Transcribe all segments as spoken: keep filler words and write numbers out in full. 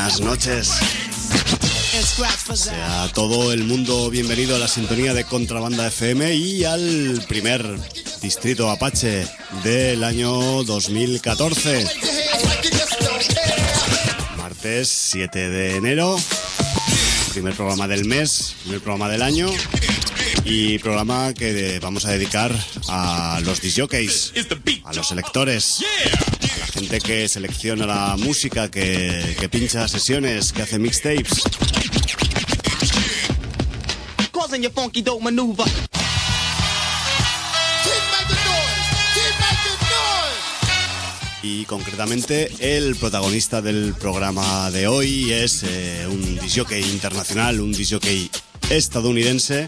buenas noches. Sea todo el mundo bienvenido a la sintonía de Contrabanda F M y al primer Distrito Apache del año dos mil catorce. Martes siete de enero, primer programa del mes, primer programa del año y programa que vamos a dedicar a los discjockeys, a los selectores, a la gente que selecciona la música, que, que pincha sesiones, que hace mixtapes. Y concretamente el protagonista del programa de hoy es eh, un discjockey internacional, un discjockey estadounidense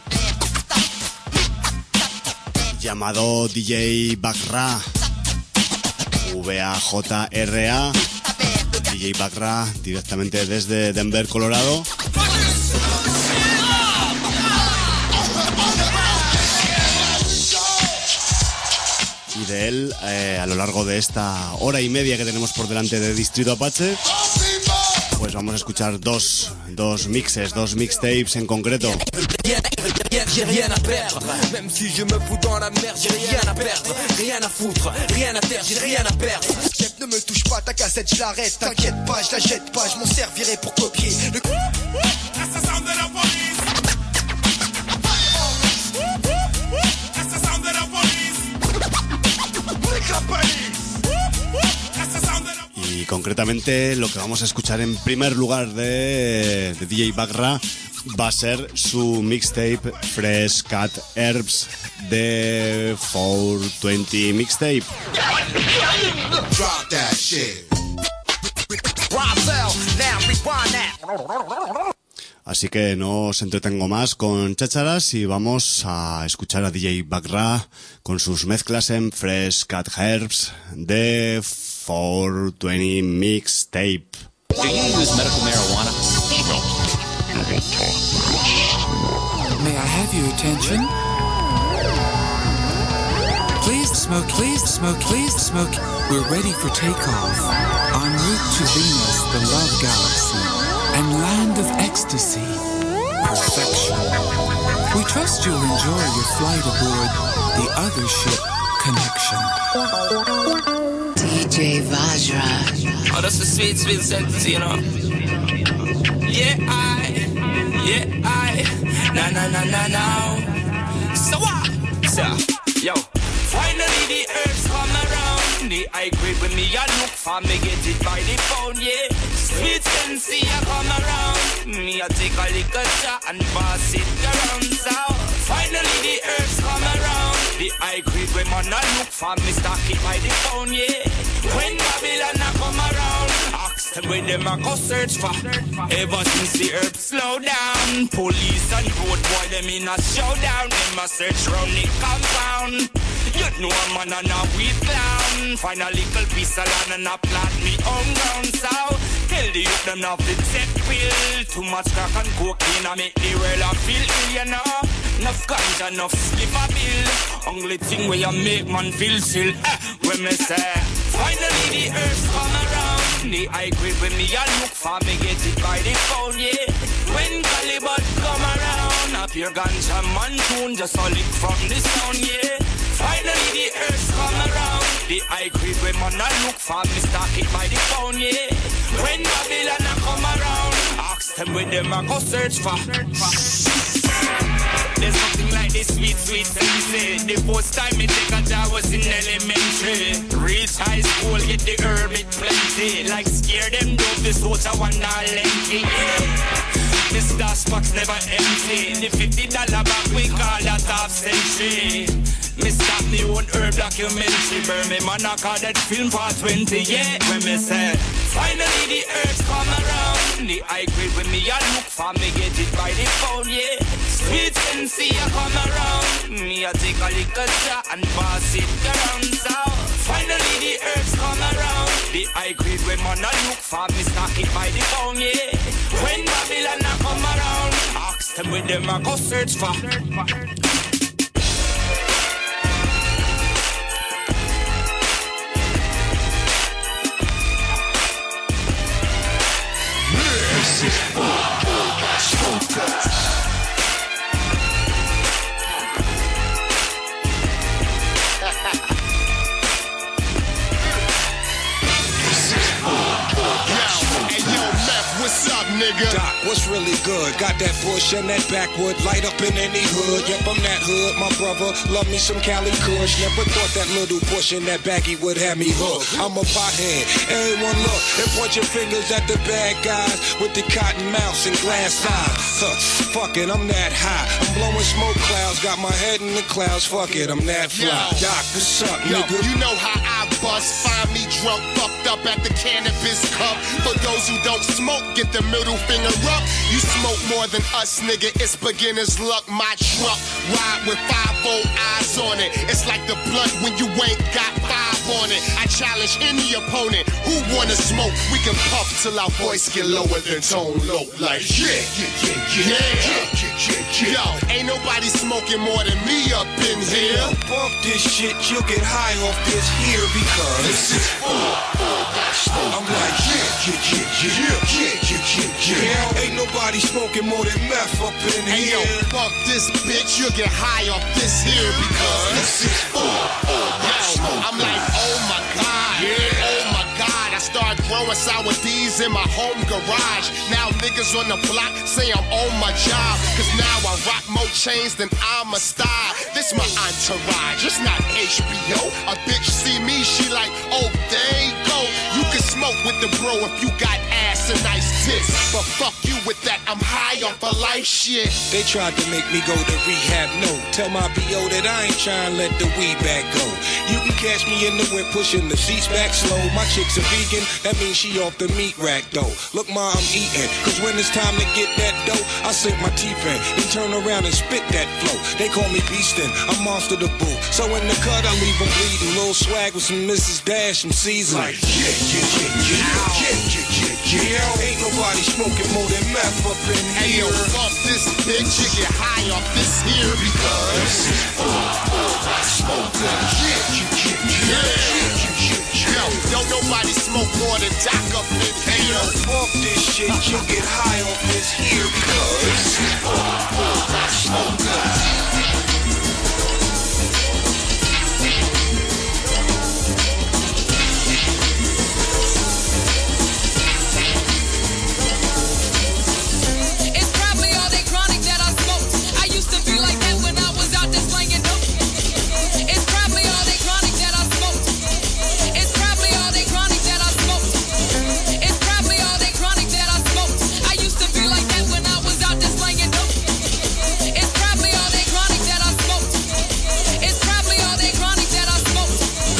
llamado D J Bagra, V A J R A, D J Bagra, directamente desde Denver, Colorado. Y de él, eh, a lo largo de esta hora y media que tenemos por delante de Distrito Apache, pues vamos a escuchar dos, dos mixes, dos mixtapes en concreto. J'ai rien à perdre, même si je me fous dans la merde, j'ai rien à perdre, rien à foutre, rien à terre, j'ai rien à perdre. Chef, ne me touche pas, ta cassette, je l'arrête, t'inquiète pas, je la jette pas, je m'en servirai pour copier le assassin de la police. Assassin de la police. Brique la police. Assassin de la police. Y concretamente lo que vamos a escuchar en primer lugar de, de D J Bagra va a ser su mixtape Fresh Cut Herbs de cuatrocientos veinte Mixtape. Drop that shit. Así que no os entretengo más con chácharas y vamos a escuchar a D J Bagra con sus mezclas en Fresh Cut Herbs de cuatrocientos veinte Mixtape. Do you use medical marijuana? May I have your attention? Please smoke, please smoke, please smoke. We're ready for takeoff. En route to Venus, the love galaxy, and land of ecstasy, perfection. We trust you'll enjoy your flight aboard the other ship, Connection. D J Vajra. Oh, that's the sweet, sweet sentence, you know. Yeah, I, yeah, I, na na na na na. So what? So, yo. Finally the herbs come around. The high grade when me a look for me get it by the phone, yeah. Sweet sensei a come around. Me a take a little shot and pass it around. So finally the herbs come around. The high grade when man a look for me stock it by the phone, yeah. When Babylon a come around, ask them where them a go search for. Ever since the herbs slow down, police and road boy them in a showdown. Them a search round the compound. You know a man and a weed clown. Find a little piece of land and a plant me own ground. So tell the youth them not to take pill. Too much crack and cocaine a make the world a feel ill, you know. Enough ganja, enough slip a bill. Only thing where you make man feel chill, eh, when me say finally the herbs come around. The high grade when me a look for me get it by the phone, yeah. When Calibut come around, a pure ganja man tune just a lick from the sound, yeah. Finally the herbs come around. The high grade when man a look for me stock it by the phone, yeah. When Babylon a come around, ask them where them a go search for. There's something like this sweet, sweet sensei. The first time me take a job was in elementary. Reach high school, get the herb, it plenty. Like scare them dope, this water one not lengthy, yeah. Mister Spock's never empty. The fifty dollar back we call that half century. Me stop me own herb documentary. Burn me man I call that film for twenty, yeah. When me say finally the herbs come around. The high grade when me a look for me get it by the phone, yeah. Sweet sensei a come around. Me a take a little shot and pass it around. So finally the herbs come around. The high grade when man a look for me stock it by the phone, yeah. When Babylon a come around, ask them where them a go search for. What's up, nigga? Doc, what's really good? Got that bush and that backwood, light up in any hood. Yep, I'm that hood, my brother. Love me some Cali Kush. Never thought that little push in that baggie would have me hooked. I'm a pothead. Everyone look and point your fingers at the bad guys with the cotton mouths and glass eyes. Huh, fuck it, I'm that high. I'm blowing smoke clouds, got my head in the clouds. Fuck it, I'm that fly. Yo. Doc, what's up, Yo, nigga? you know how I bust. Find me drunk, fucked up at the cannabis cup. For those who don't smoke, get the middle finger up. You smoke more than us, nigga. It's beginner's luck. My truck ride with five old eyes on it. It's like the blood when you ain't got five on it. I challenge any opponent who wanna smoke. We can puff till our voice get lower than tone low. Like yeah, yeah, yeah, yeah, yeah, yeah, yeah. Yo, ain't nobody smoking more than me up in here. Bump this shit, you'll get high off this here because This is full, full, I'm like yeah, yeah, yeah, yeah, yeah, yeah, yeah, yeah. Ain't nobody smoking more than meth up in Hey yo, here. fuck this bitch, you'll get high off this here because this is full, full, yo, I'm like, oh my god, yeah. Oh my god, I start growing sour D's in my home garage. Now niggas on the block say I'm on my job, cause now I rock more chains than I'm a star. This my entourage, it's not H B O. A bitch see me, she like, oh there you go. You can smoke with the bro if you got ass and nice tits, but fuck you with that, I'm high off a life shit. They tried to make me go to rehab, no. Tell my B O that I ain't trying to let the weed back go. You can catch me in the whip pushing the seats back slow. My chick's a vegan, that means she off the meat rack though. Look ma, I'm eating, cause when it's time to get that dough, I sink my teeth in and turn around and spit that flow. They call me Beastin', I'm Monster the Boo. So in the cut I leave them bleeding. Little swag with some Missus Dash, some season. Like yeah, yeah, yeah, yeah, yeah, yeah, yeah, yeah. Ain't nobody smoking more than meth up in Hey yo, here. fuck this bitch, you get high off this here because this is full, full, I smoke that shit. Yo, don't nobody smoke more than Doc up in Hey yo, here. fuck this shit, you get high off this here because this is full, full, I smoke that. It's probably all that chronic that I smoked. I used to be like that when I was out there slanging dope. It's probably all that chronic that I smoked. It's probably all that chronic that I smoked. It's probably all that chronic that I smoked. I used to be like that when I was out there slanging dope. It's probably all that chronic that I smoked. It's probably all that chronic that I smoked.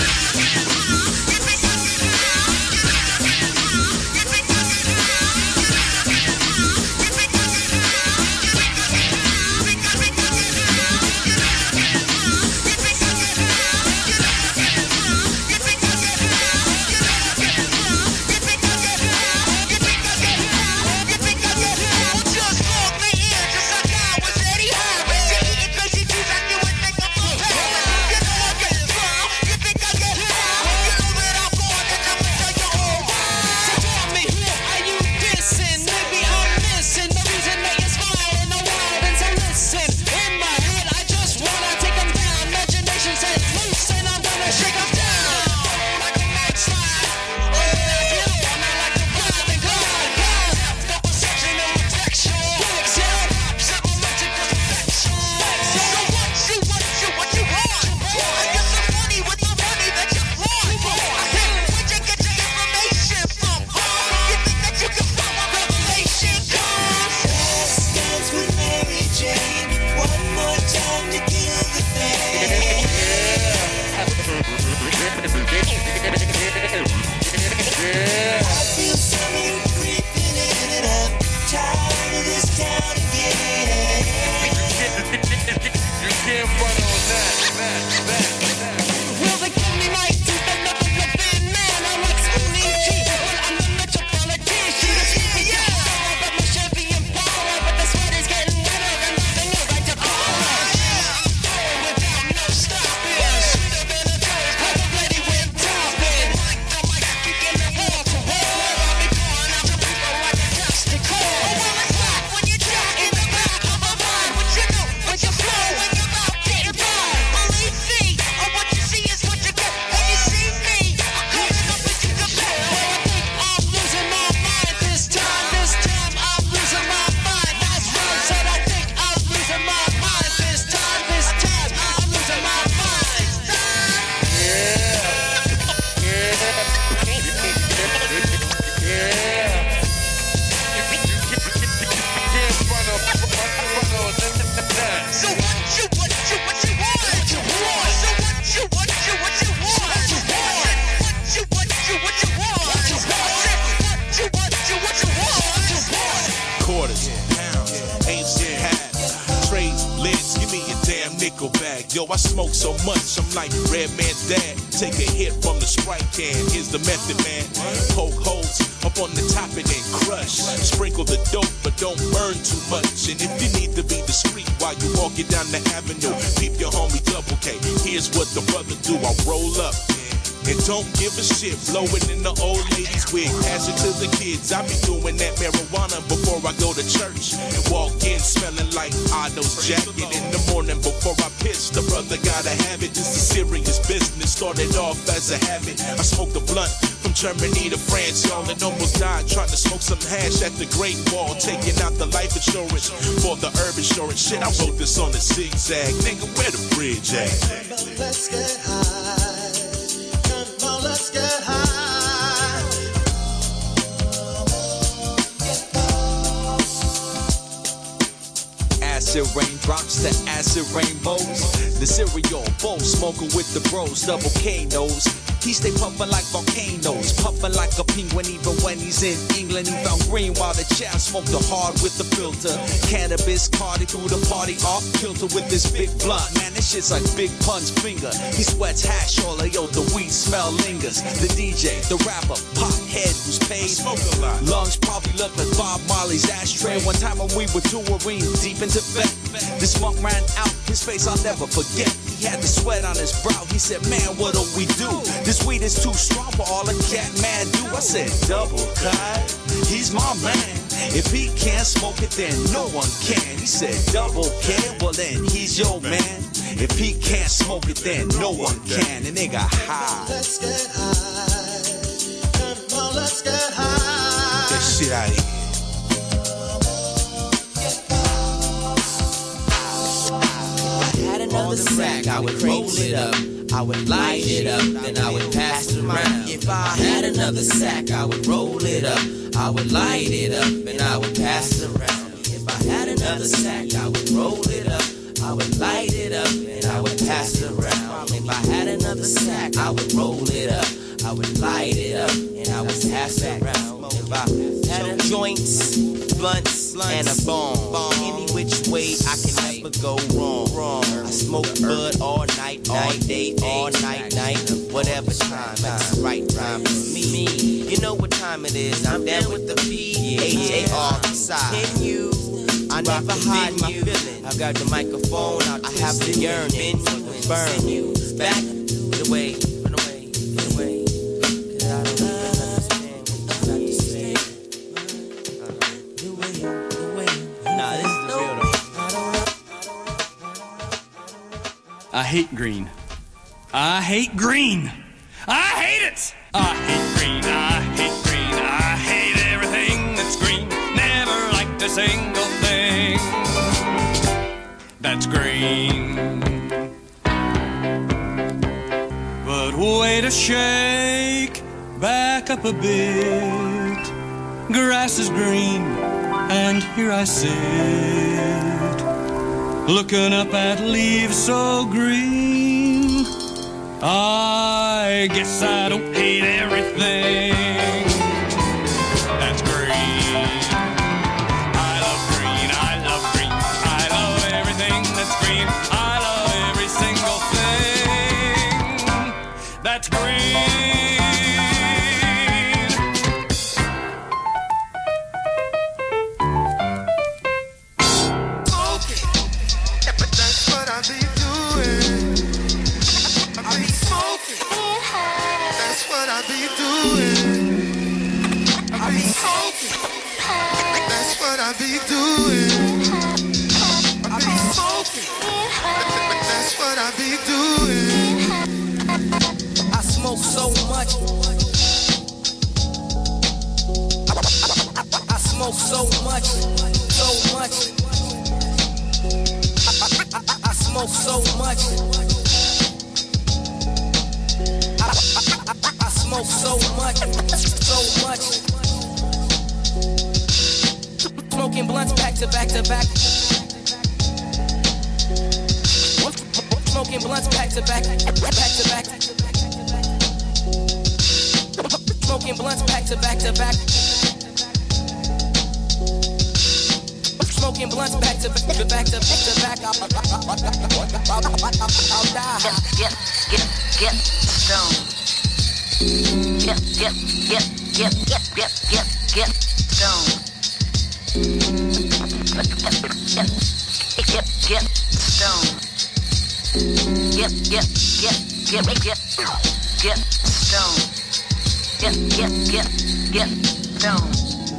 Will they give me my teeth and never look thin man? I'm like Spoonie G. Well, I'm the metropolitan. She the sleepy power, but my Chevy Impala. But the sweat is getting wetter and nothing no right to call her. Going without no stopping. Should have been a toast, cause the lady went topping. Like the mic, kicking the wall. Yo, I smoke so much, I'm like Red Man's dad. Take a hit from the Sprite can. Here's the method, man. Poke holes up on the top and then crush. Sprinkle the dope, but don't burn too much. And if you need to be discreet while you walking down the avenue, peep your homie Double K. Here's what the brother do. I roll up and don't give a shit. Blowing in the old lady's wig. Pass it to the kids. I be doing that marijuana before I go to church. And walk in smelling like Otto's jacket. In the morning before I piss, the brother gotta have it. This is serious business. Started off as a habit. I smoked a blunt from Germany to France, y'all, and almost died trying to smoke some hash at the Great Wall. Taking out the life insurance for the herb insurance. Shit, I wrote this on a zigzag. Nigga, where the bridge at? Let's get high. Let's get high. Acid raindrops to acid rainbows. The cereal bowl smoking with the bros. Double K knows. He stay puffin' like volcanoes, puffin' like a penguin even when he's in England. He found green while the chav smoked the hard with the filter. Cannabis Cardi through the party off kilter with this big blunt. Man, this shit's like Big Pun's finger. He sweats hash all of yo, the weed smell lingers. The D J, the rapper, pop head who's paid. Smoke a lot. Lungs probably look like Bob Marley's ashtray. One time when we were touring deep into Tibet, this monk ran out, his face I'll never forget. He had the sweat on his brow. He said, man, what'll we do? This weed is too strong for all a cat man do. I said, Double Kai, he's my man. If he can't smoke it, then no one can. He said, Double K, well then he's your man. If he can't smoke it, then no one can. And they got high. Let's get high. Come on, let's get high. Get shit out of here. Another sack, I would roll it up, I would light it up, then I would pass it around. If I had another sack, I would roll it up, I would light it up, and I would pass it around. If I had another sack, I would roll it up, I would light it up, and I would pass it around. If I had another sack, I would roll it up, I would light it up, and I would pass it around. If I had a joints, blunts, and a bomb, any which way I can never go wrong. wrong. I smoke bud all night, all day, all night, night, whatever time, that's the right time for me. You know what time it is, I'm down with the P H A R side. Hitting you, I never hide my feelings. I got the microphone, I have the yearning, burn you back the way, run away, get away. Cause I don't even understand what you got to say. The way, the way. Nah, this is the real though. I hate green. I hate green. I hate it. I hate green. I hate green. I hate everything that's green. Never liked a single thing that's green. But wait a shake, back up a bit. Grass is green, and here I sit, looking up at leaves so green. I guess I don't hate everything that's green. I love green, I love green, I love everything that's green. I love every single thing that's green. I be doing. I be smoking. That's what I be doing. I smoke so much. I, I, I smoke so much, so much. I, I, I smoke so much. I, I, I, I smoke so much, so much. Smoking blunts back to back to back. Smoking blunts back to back, back to back. Smoking blunts back to back to back. smoking blunts back to back to back to back to back. I'll, I'll die. Get, get, get, get stoned. Get, get, get, get, get, get, get, get stoned. Get, get, get stoned. Get, get, get, get, get, get stoned. Get, get, get, get stoned.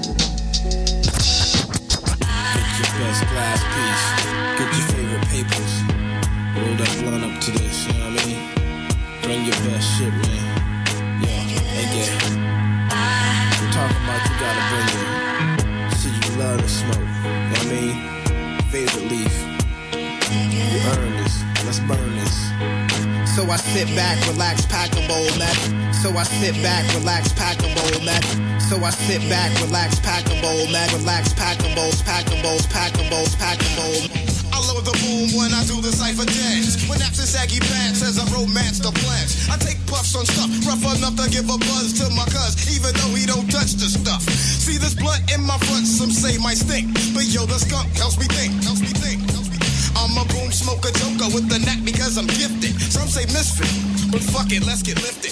Get your best glass piece. Get your favorite papers. Roll that blunt up to this, you know what I mean? Bring your best shit, man. Yo, again. I'm talking about you gotta bring it. See, you love to smoke, you know what I mean? Favorite leaf. You earn this. Let's burn this. So I sit back, relax, pack a bowl, man. So I sit back, relax, pack a bowl, man. So I sit back, relax, pack a bowl, man. Relax, pack a bowls, pack a bowls, pack a bowls, pack a bowl. I load the boom when I do the cypher dance. When that's in saggy pants as I romance the plants. I take puffs on stuff, rough enough to give a buzz to my cuz, even though he don't touch the stuff. See this blunt in my front, some say might stink, but yo, the skunk helps me think, helps me think. I'm a boom smoker joker with the knack because I'm gifted. Some say misfit, but fuck it, let's get lifted.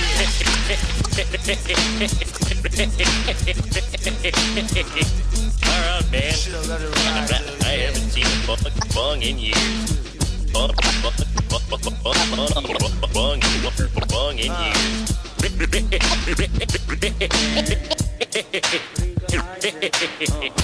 Alright, man. I haven't seen a bong, bong in years. Bong, bong, bong, bong, bong, bong in years.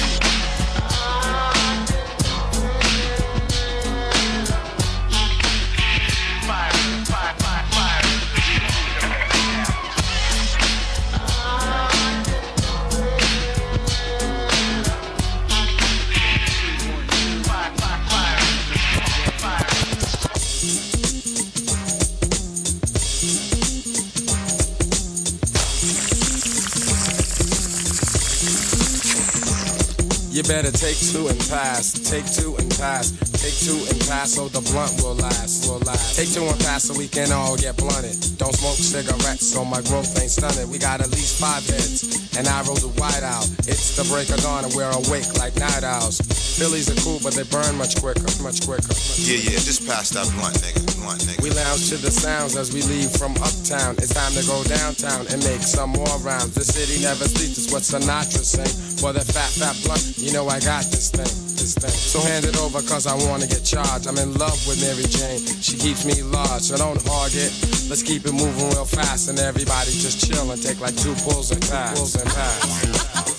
You better take two and pass, take two and pass, take two and pass so the blunt will last, will last. Take two and pass so we can all get blunted. Don't smoke cigarettes so my growth ain't stunted. We got at least five heads, and I roll the white out. It's the break of dawn and we're awake like night owls. Phillies are cool, but they burn much quicker, much quicker. Much yeah, yeah, just pass that blunt, nigga, blunt, nigga. We lounge to the sounds as we leave from uptown. It's time to go downtown and make some more rounds. The city never sleeps, it's what Sinatra sang. For the fat, fat blunt, you know I got this thing, this thing. So hand it over cause I wanna get charged. I'm in love with Mary Jane, she keeps me large. So don't hog it, let's keep it moving real fast. And everybody just chill and take like two pulls and pass, pulls and pass.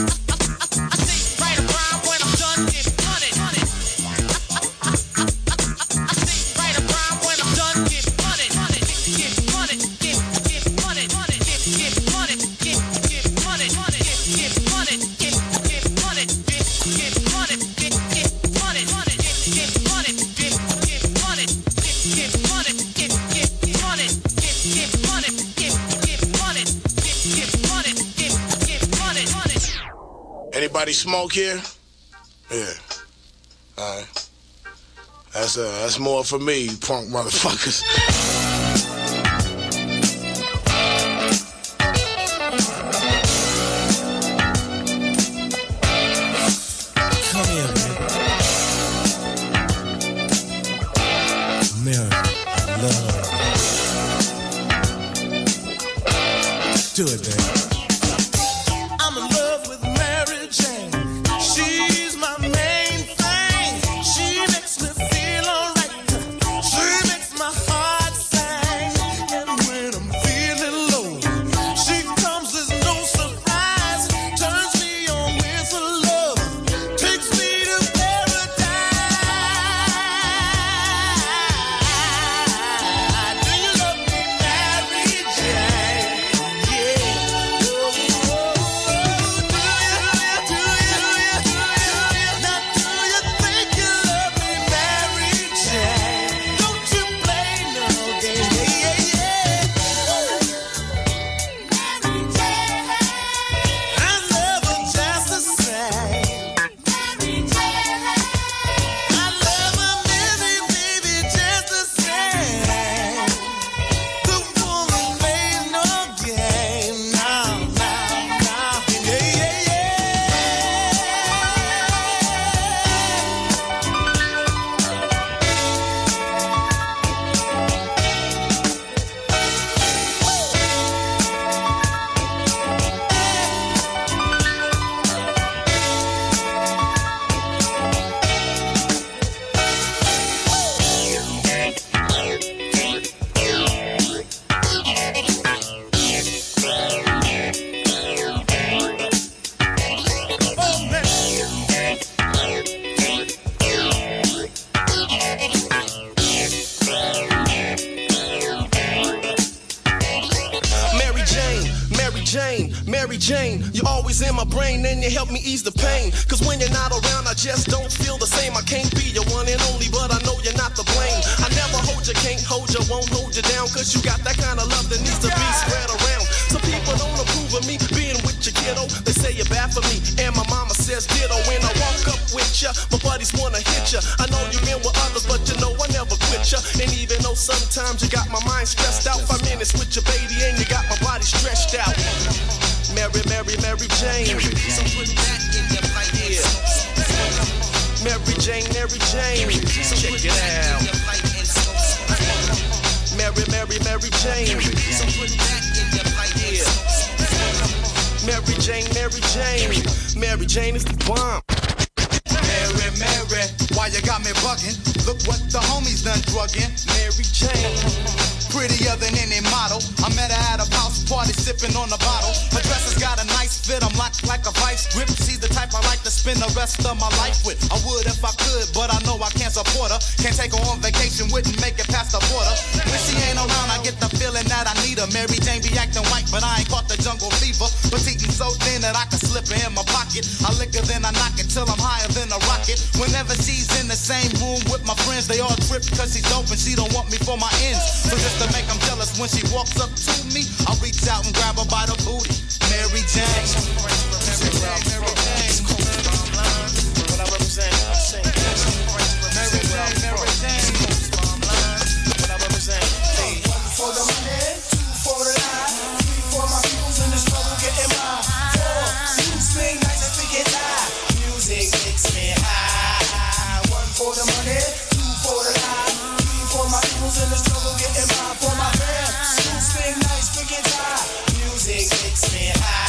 Anybody smoke here? Yeah. All right. That's uh, that's more for me, you punk motherfuckers. Come here, man. America, love. Do it, man. Jane, Mary Jane, you're always in my brain and you help me ease the pain. Cause when you're not around, I just don't feel the same. I can't be your one and only, but I know you're not to blame. I never hold you, can't hold you, won't hold you down. Cause you got that kind of love that needs to be spread around. Some people don't approve of me being with your kiddo. They say you're bad for me, and my mama says ditto. When I walk up with ya, my buddies wanna hit ya. I know you've been with others, but you know I never quit ya. And even though sometimes you got my mind stressed out, five minutes with your baby and you got my body stretched out. Mary, Mary, Mary Jane. So put that in your pipe. Yeah. Mary Jane, Mary Jane. So check it out. Mary, Mary, Mary Jane. So put that in your pipe. Yeah. Mary Jane, Mary Jane. Mary Jane is the bomb. Mary, Mary, why you got me bugging? Look what the homies done drugging. Mary Jane, prettier than any model. I met her at a house party sipping on a bottle. Her dress has got a nice fit, I'm locked like a vice grip. She's the type I like to spend the rest of my life with. I would if I could, but I know I can't support her. Can't take her on vacation, wouldn't make it past the border. When she ain't around, I get the feeling that I need her. Mary Jane be acting white, but I ain't caught the jungle fever. But eating so thin that I can slip her in my pocket. I lick her, then I knock it till I'm higher than a rocket. Whenever she's in the same room with my friends, they all trip cause she's dope and she don't want me for my ends. So just to make them jealous, when she walks up to me, I reach out and grab her by the booty. Mary Jane. Mary Jane, Mary Jane. What I represent, Mary Jane, Mary Jane. What I represent. One for the money, two for the lie, three for my views in the struggle getting by. Four, you swing nice and forget high. Music makes me high. One for the money, two for the lie, three for my views in the struggle getting by. For my fam, you swing nice, forget high. Music makes me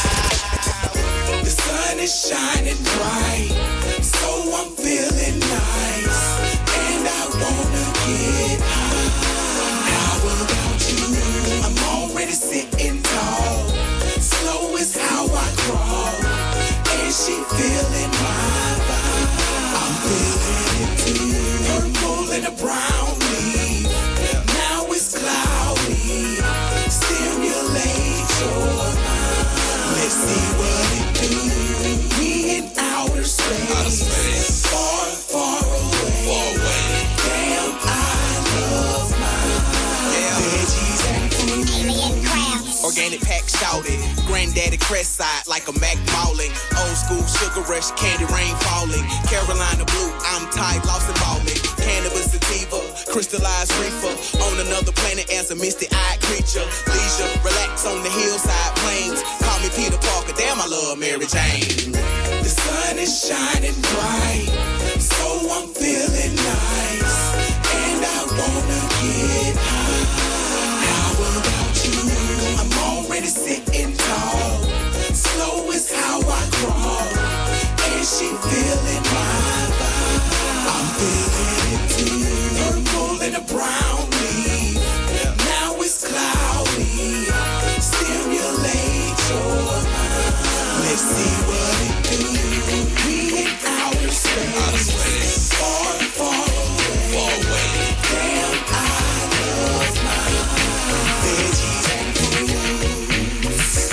high. The sun is shining bright, so I'm feeling nice, and I wanna get high. How about you? I'm already sitting tall, slow is how I crawl, and she feeling my vibe. I'm feeling it too. Purple and a brown leaf, now it's cloudy, stimulate your mind. Let's see what it do. We in outer space, far, far away. Far away. Damn, I love mine. Veggies and fruit. Organic pack shouted, granddaddy crest side like a Mac ballin'. Old school sugar rush, candy rain falling. Carolina blue, I'm tight, lost and ballin'. Cannabis sativa, crystallized reefer. On another planet as a misty-eyed creature. Leisure, relax on the hillside plains. Call me Peter Parker, damn I love Mary Jane. The sun is shining bright, so I'm feeling nice, and I wanna get high. How about you? I'm already sitting tall, slow is how I crawl, and she feeling my vibe. I'm feeling it too. Purple and a brown leaf, now it's cloudy, stimulate your mind. Let's see what it do. We in outer space, far, far away. Far away. Damn, I love mine. Veggies and fruits.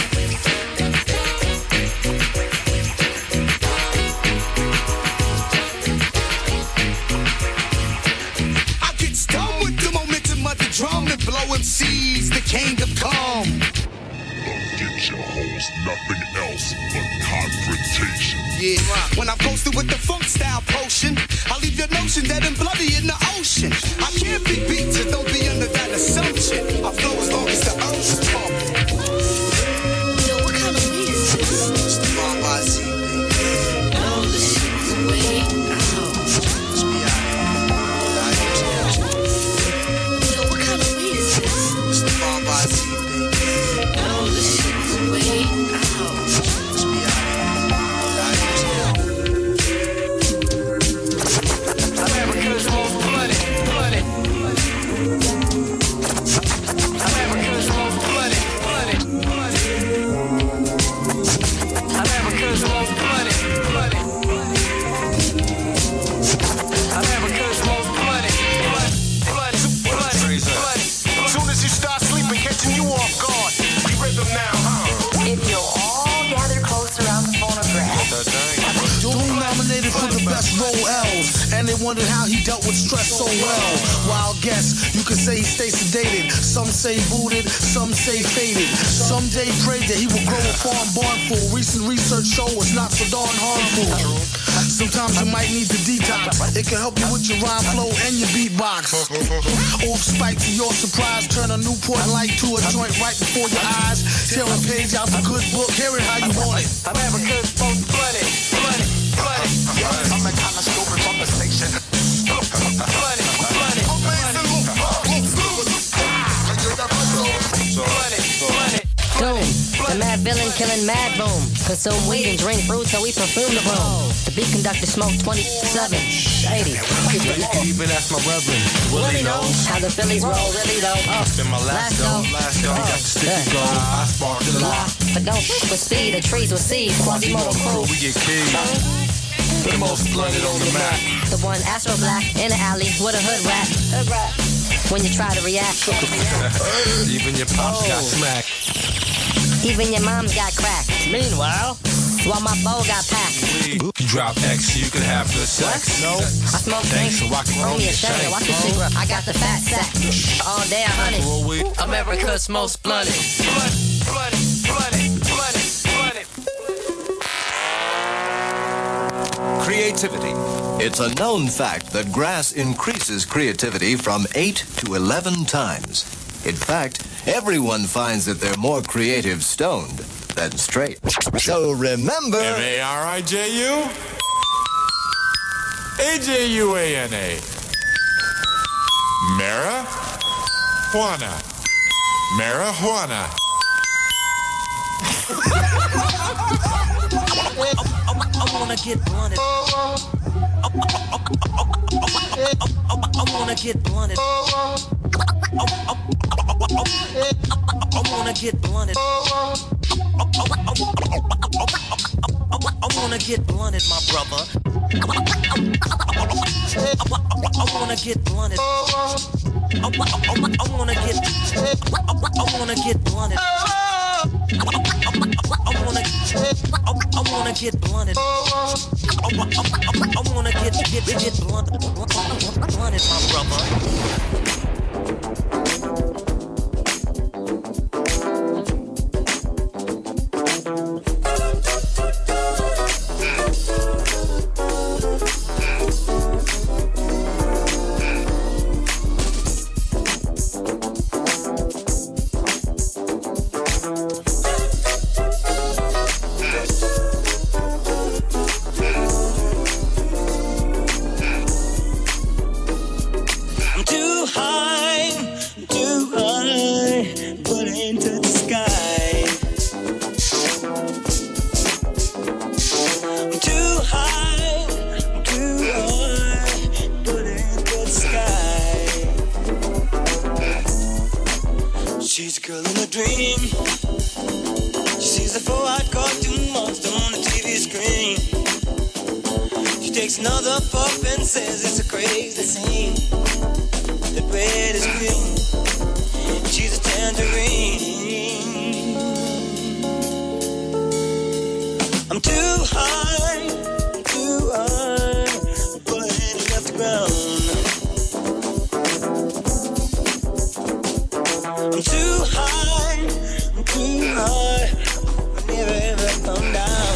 I get stung with the momentum of the drum and blow M Cs, the kingdom come. Get your hoes nothing else but confrontation. Yeah, when I'm posted with the funk style potion, I leave your notion dead and bloody in the ocean. I can't be beat, so don't be under that assumption. I flow as long as the earth's talking. Yo, what kind of weed is this? It's the bomb I see, baby. Oh, this shit is way out. Let's be out here. Yo, what kind of weed is this? It's the bomb I see, baby. Oh, this shit is way out. Let's be out here. America's most blooded, blooded. America's most blooded, roll L's, and they wondered how he dealt with stress so well. Wild guess, you could say he stayed sedated. Some say booted, some say faded. Some day prayed that he would grow a farm barn full. Recent research show it's not so darn harmful. Sometimes you might need to detox. It can help you with your rhyme flow and your beatbox. Off spike to your surprise, turn a Newport light to a joint right before your eyes. Tear a page out the good book, hear it how you want it. America's most flooded, flooded, flooded. I'm the kind of stupid from the station. Flooded, flooded, flooded. Doom, the mad villain killing mad boom. Consume weed and drink fruit so we perfume the room. The beat conductor smoke twenty-seven, eighty. You can even ask my reverend. Will he know how the Phillies roll really though? Oh, Spin my last go, last go. Got the sticky gold, I sparked the lot. But don't f with speed, the trees with seed. Quasimodo crew. We get keyed. The most flooded on the map. The one Astro Black in the alley with a hood rat. Hood rat. When you try to react. Even your pops got smacked. Even your mom's got crack. Meanwhile, while my bow got packed. You drop X, you can have good sex. No, I smoke pink. So I can Roll me a shake. Watch the secret. I got the fat sack. All day a hundred. America's most blooded. Blood, blood, blooded, blooded, blooded. Creativity. It's a known fact that grass increases creativity from eight to eleven times. In fact, everyone finds that they're more creative stoned than straight. So remember... M A R I J U A J U A N A Marijuana. Marijuana. I wanna get blunted. I wanna get blunted. I wanna get blunted. I wanna get blunted, my brother. I wanna get blunted. I wanna get. I wanna get blunted. I wanna. I wanna get blunted. I wanna get get get blunted, blunted, my brother. Another puff and says it's a crazy scene. The bread is green, she's a tangerine. I'm too high, too high, but I ain't left the ground. I'm too high, I'm too high, I never ever come down.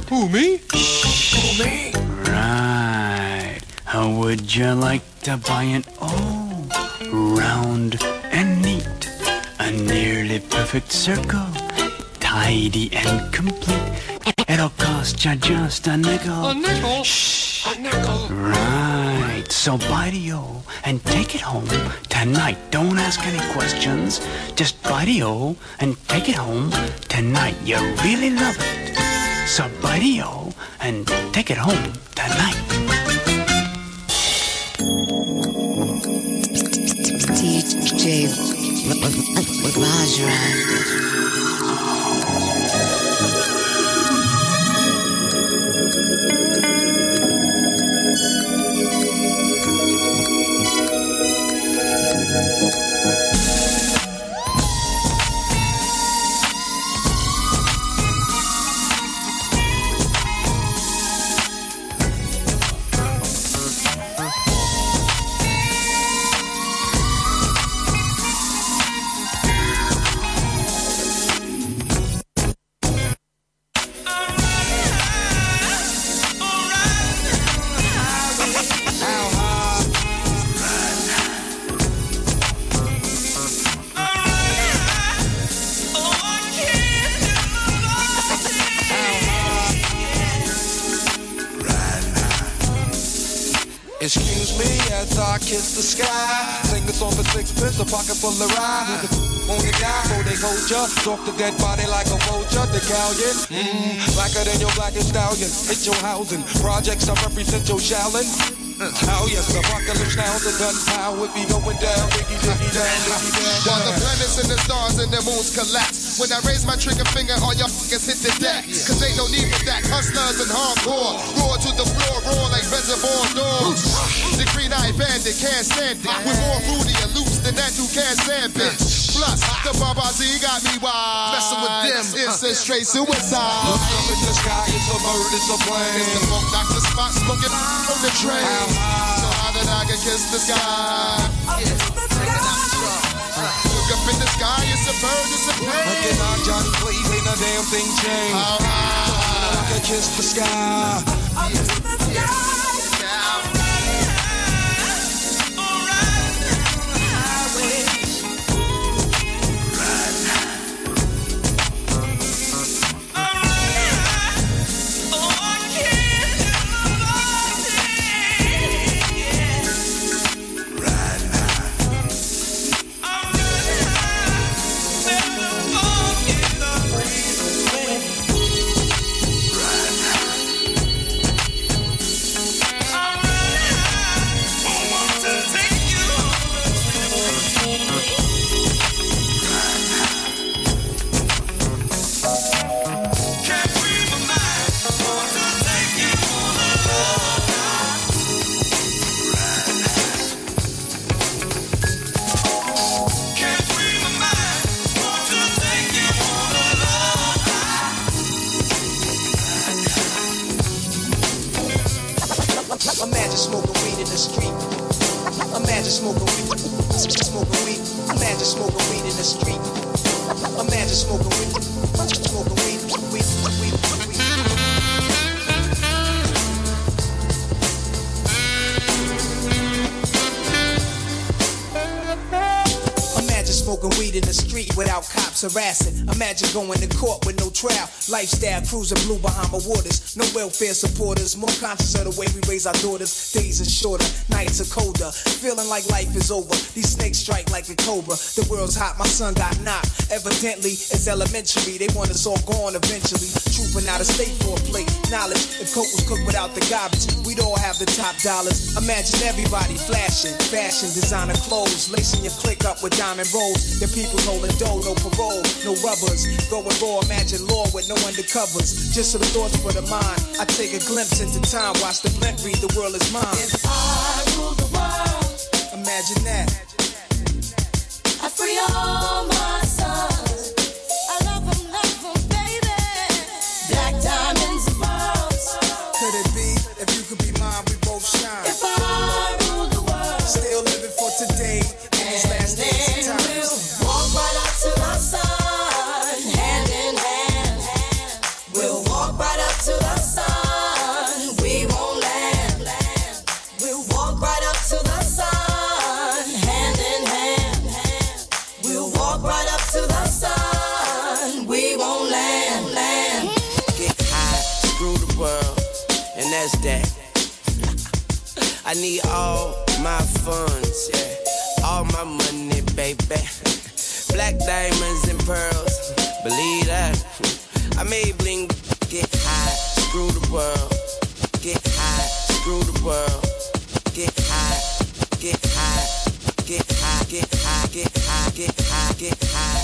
Who, me? Who, me? Right. How would you like to buy an all round and neat, a nearly perfect circle, tidy and complete? It'll cost you just a nickel. A nickel? Shh. A nickel. Right. So buy the O and take it home tonight. Don't ask any questions. Just buy the O and take it home tonight. You really love it. So buy the O and take it home tonight. D J Raj. Excuse me as I kiss the sky. Singers on the sixpence, a pocket full of rye. On the guy, oh they hold ya. Talk the dead body like a vulture. The galleon, mmm, blacker than your blackest stallion. Hit your housing, projects I represent your shallon. Oh yes, apocalypse now, the gunpowder be going down, diggy, diggy, down, diggy, down. While the planets and the stars and the moons collapse, when I raise my trigger finger, all y'all fuckers hit the deck. Cause ain't no need for that. Hustlers and hardcore roar to the floor, roar like reservoir dogs. The green-eyed bandit can't stand it. We're more fruity and loose than that who can't stand bitch. Plus, the Babazi got me wild. Messing with them, it's a straight suicide. Look up in the sky, it's a bird, it's a plane. It's the funk doctor spot smoking on the train. So how did I get kiss the sky? Look up in the sky, it's a bird, it's a plane. Looking on Johnny Cleese, ain't a damn thing changed. How high? So how did I get kiss the sky? Up to the sky. Imagine smoking weed in the street. Imagine smoking weed. Smoking weed. Imagine smoking weed in the street. Imagine smoking weed. Smoking weed. Weed. Weed. Weed. Imagine smoking weed in the street without cops harassing. Imagine going to court with no trial. Lifestyle cruising blue Bahama waters. No welfare supporters. More conscious of the way we raise our daughters. Days are shorter, nights are colder. Feeling like life is over. These snakes strike like a cobra. The world's hot, my son got knocked. Evidently, it's elementary. They want us all gone eventually. Trooping out of state for a plate. Knowledge, if coke was cooked without the garbage, we'd all have the top dollars. Imagine everybody flashing. Fashion, designer clothes. Lacing your click up with diamond rolls. The people holding dough, no parole, no rubbers. Going raw, imagine law with no undercovers. Just some thoughts for the mind. I take a glimpse into time. Watch the blimp read, the world is mine. If I rule the world, imagine that. I free all my sons. I love them, love them, baby. Black diamonds and pearls. Could it be? If you could be mine, we both shine. If I rule the world, still living for today. In these last days and times. We'll walk right up to the sun, hand in hand. We'll walk right up to the sun. NASDAQ. I need all my funds, yeah. All my money, baby. Black diamonds and pearls, believe that. I made bling, get high, screw the world. Get high, screw the world. Get high, get high, get high, get high, get high, get high, get high.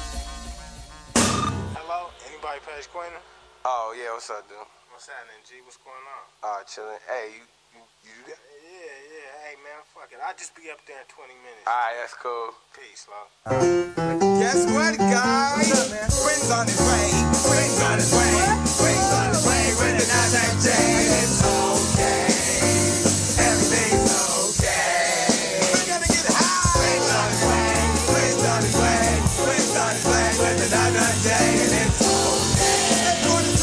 Hello, anybody page Queen? Oh yeah, what's up, dude? What's happening, G? What's going on? Uh, chillin'. Hey, you, you, you do that? Yeah, yeah. Hey, man, fuck it. I'll just be up there in twenty minutes. All right, that's cool. Peace, love. Guess what, guys? Spring's on its way. Spring's on its way. Spring's on its way with the Nasdaq J. It's okay. Everything's okay. We're gonna get high. Spring's on its way. Spring's on its way. Spring's on its way with the Nasdaq J. And it's okay. Everything's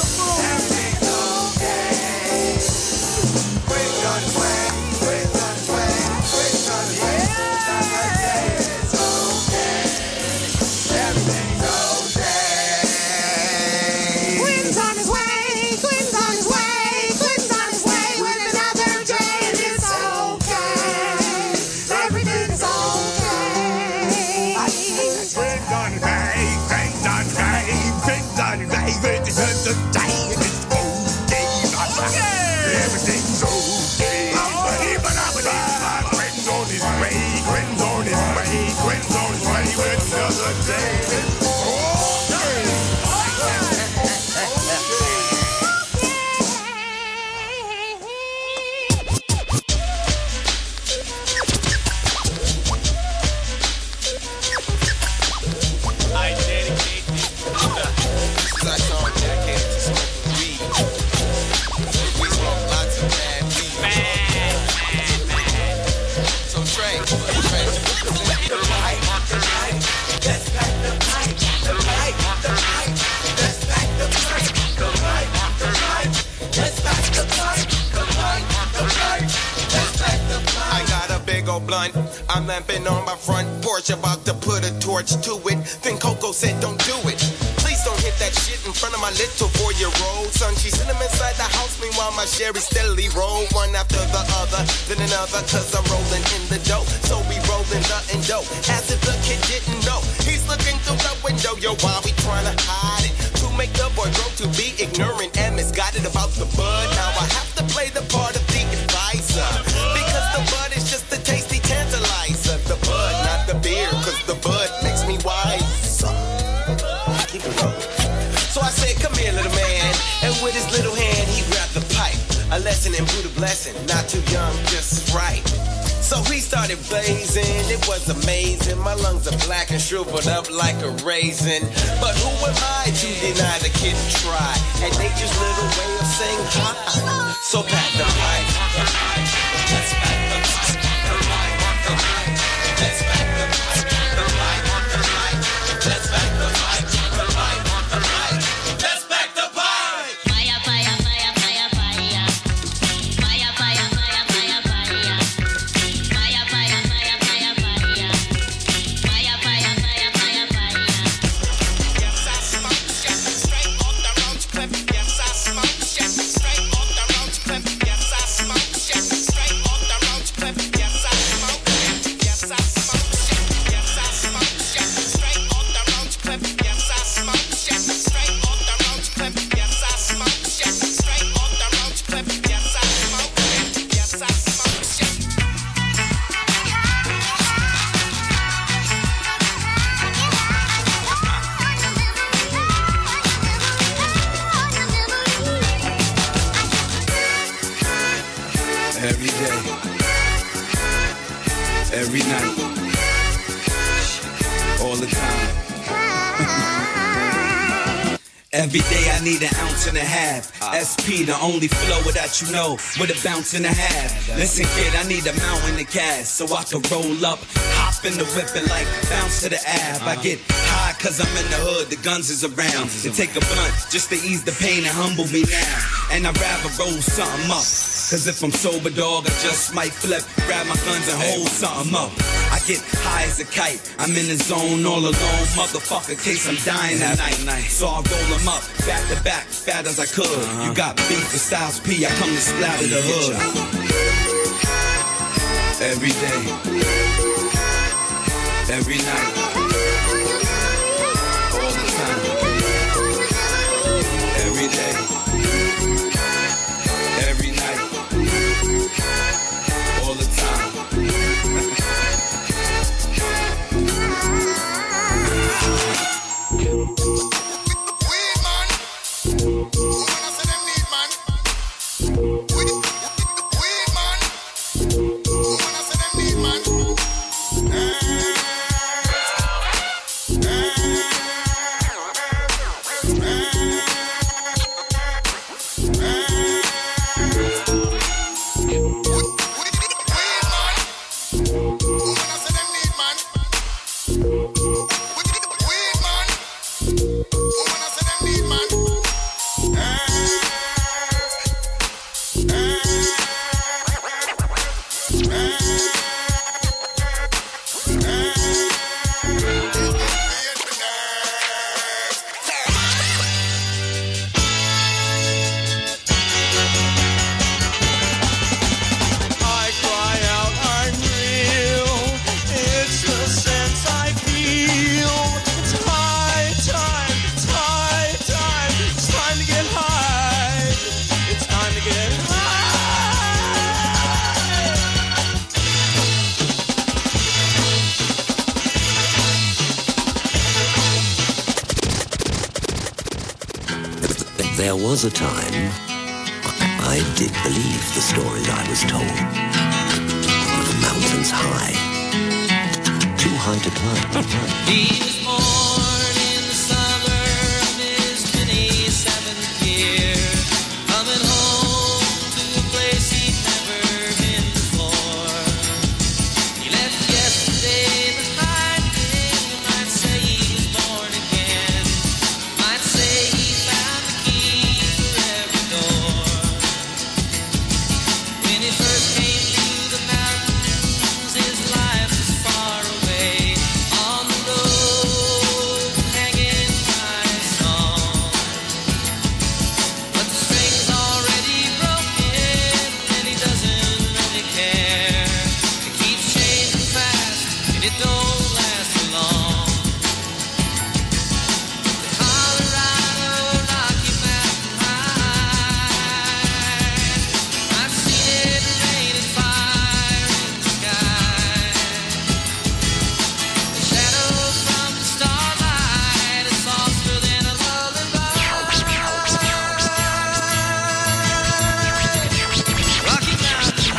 okay. Spring's on its way. Spring's on its way. Spring's on its way. It's okay. Everything's okay. Quinn's on his way. Quinn's on his way. Quinn's on his way with another J. And it's okay. Everything's okay. Quinn's on his way. Quinn's on his way. Quinn's on his way with another J. And it's okay. Everything's okay. Quinn's on his way. Quinn's on his way. Quinn's on his way with another J. It's I dedicate this to the. This is our song dedicated to smoking weed. We smoke lots of bad weed. Bad, bad, bad. So Trey, Trey, the light, the light. Let's back the light, the light, the light. Let's back the light, the light, the light. Let's back the light, the light, the light. Let's back the light. I got a big old blunt. I'm lamping on my front porch, about to put a torch to it. Then Coco said, don't do it. Please don't hit that shit in front of my little four-year-old son. She's sitting inside the house, meanwhile my Sherry steadily roll one after the other, then another, cause I'm rolling in the dough. So we rolling the endo, as if the kid didn't know. He's looking through the window, yo, while we trying to hide it. To make the boy grow to be ignorant and misguided about the bud. Now I have to play the part of the advisor, because the bud is just a tasty tantalizer. The bud, not the beer, cause the bud makes me wise. Keep it rolling. So I said, come here, little man. And with his little hand, he grabbed the pipe. A lesson in Buddha blessing, not too young, just right. So he started blazing, it was amazing. My lungs are black and shriveled up like a raisin. But who am I to deny the kid to try? And nature's little way of saying hi. So pack the pipe. Let's pack the pipe. Let's pack the pipe. Let's back the pipe, the pipe, the pipe. Let's back the pipe. Fire, fire, fire, fire, fire. Fire, fire, fire, fire, fire. Fire, fire, fire, fire, fire. Fire, fire, fire, fire, fire. Yes, I smoke shit straight off the roach clip. Yes, I smoke shit straight off the roach clip. Yes, I smoke shit straight off the roach clip. Yes, I smoke shit. Yes, I smoke shit. Yes, I smoke shit straight off the roach clip. Yes, I smoke shit straight off the roach clip. Yes, I smoke shit straight off the roach clip. Yes, I smoke shit. Yes, I smoke shit. Every day, every night, all the time. Every day I need an ounce and a half. S P, the only flow that you know, with a bounce and a half. Listen, kid, I need a mountain of cash so I can roll up, hop in the whip and like bounce to the ab. I get high cause I'm in the hood, the guns is around. To take a blunt just to ease the pain and humble me now. And I'd rather roll something up. Cause if I'm sober, dog, I just might flip, grab my guns and hold something up. I get high as a kite. I'm in the zone all alone, motherfucker, case I'm dying tonight. So I roll them up, back to back, fat as I could. Uh-huh. You got beef with Styles P, I come to splatter the hood. Every day, every night, all the time. Every day, every night, all the time. Weed man, woman I say them need man. Weed, weed man, woman I say them need man. There was a time I did believe the stories I was told. The mountains high, too high to climb. He was born in the summer of his twenty-seventh year, coming home to a place he'd never been before. He left yesterday behind him. You might say he was born again. You might say he found the key for every door. When he first came to the mountains, his life was far away. On the road, hanging by a song. But the string's already broken, and he doesn't really care. It keeps changing fast, and it don't last for long. The Colorado Rocky Mountain High, I've seen it rain and fire in the sky. The shadow from the starlight is softer than a lullaby. Rocky Mountain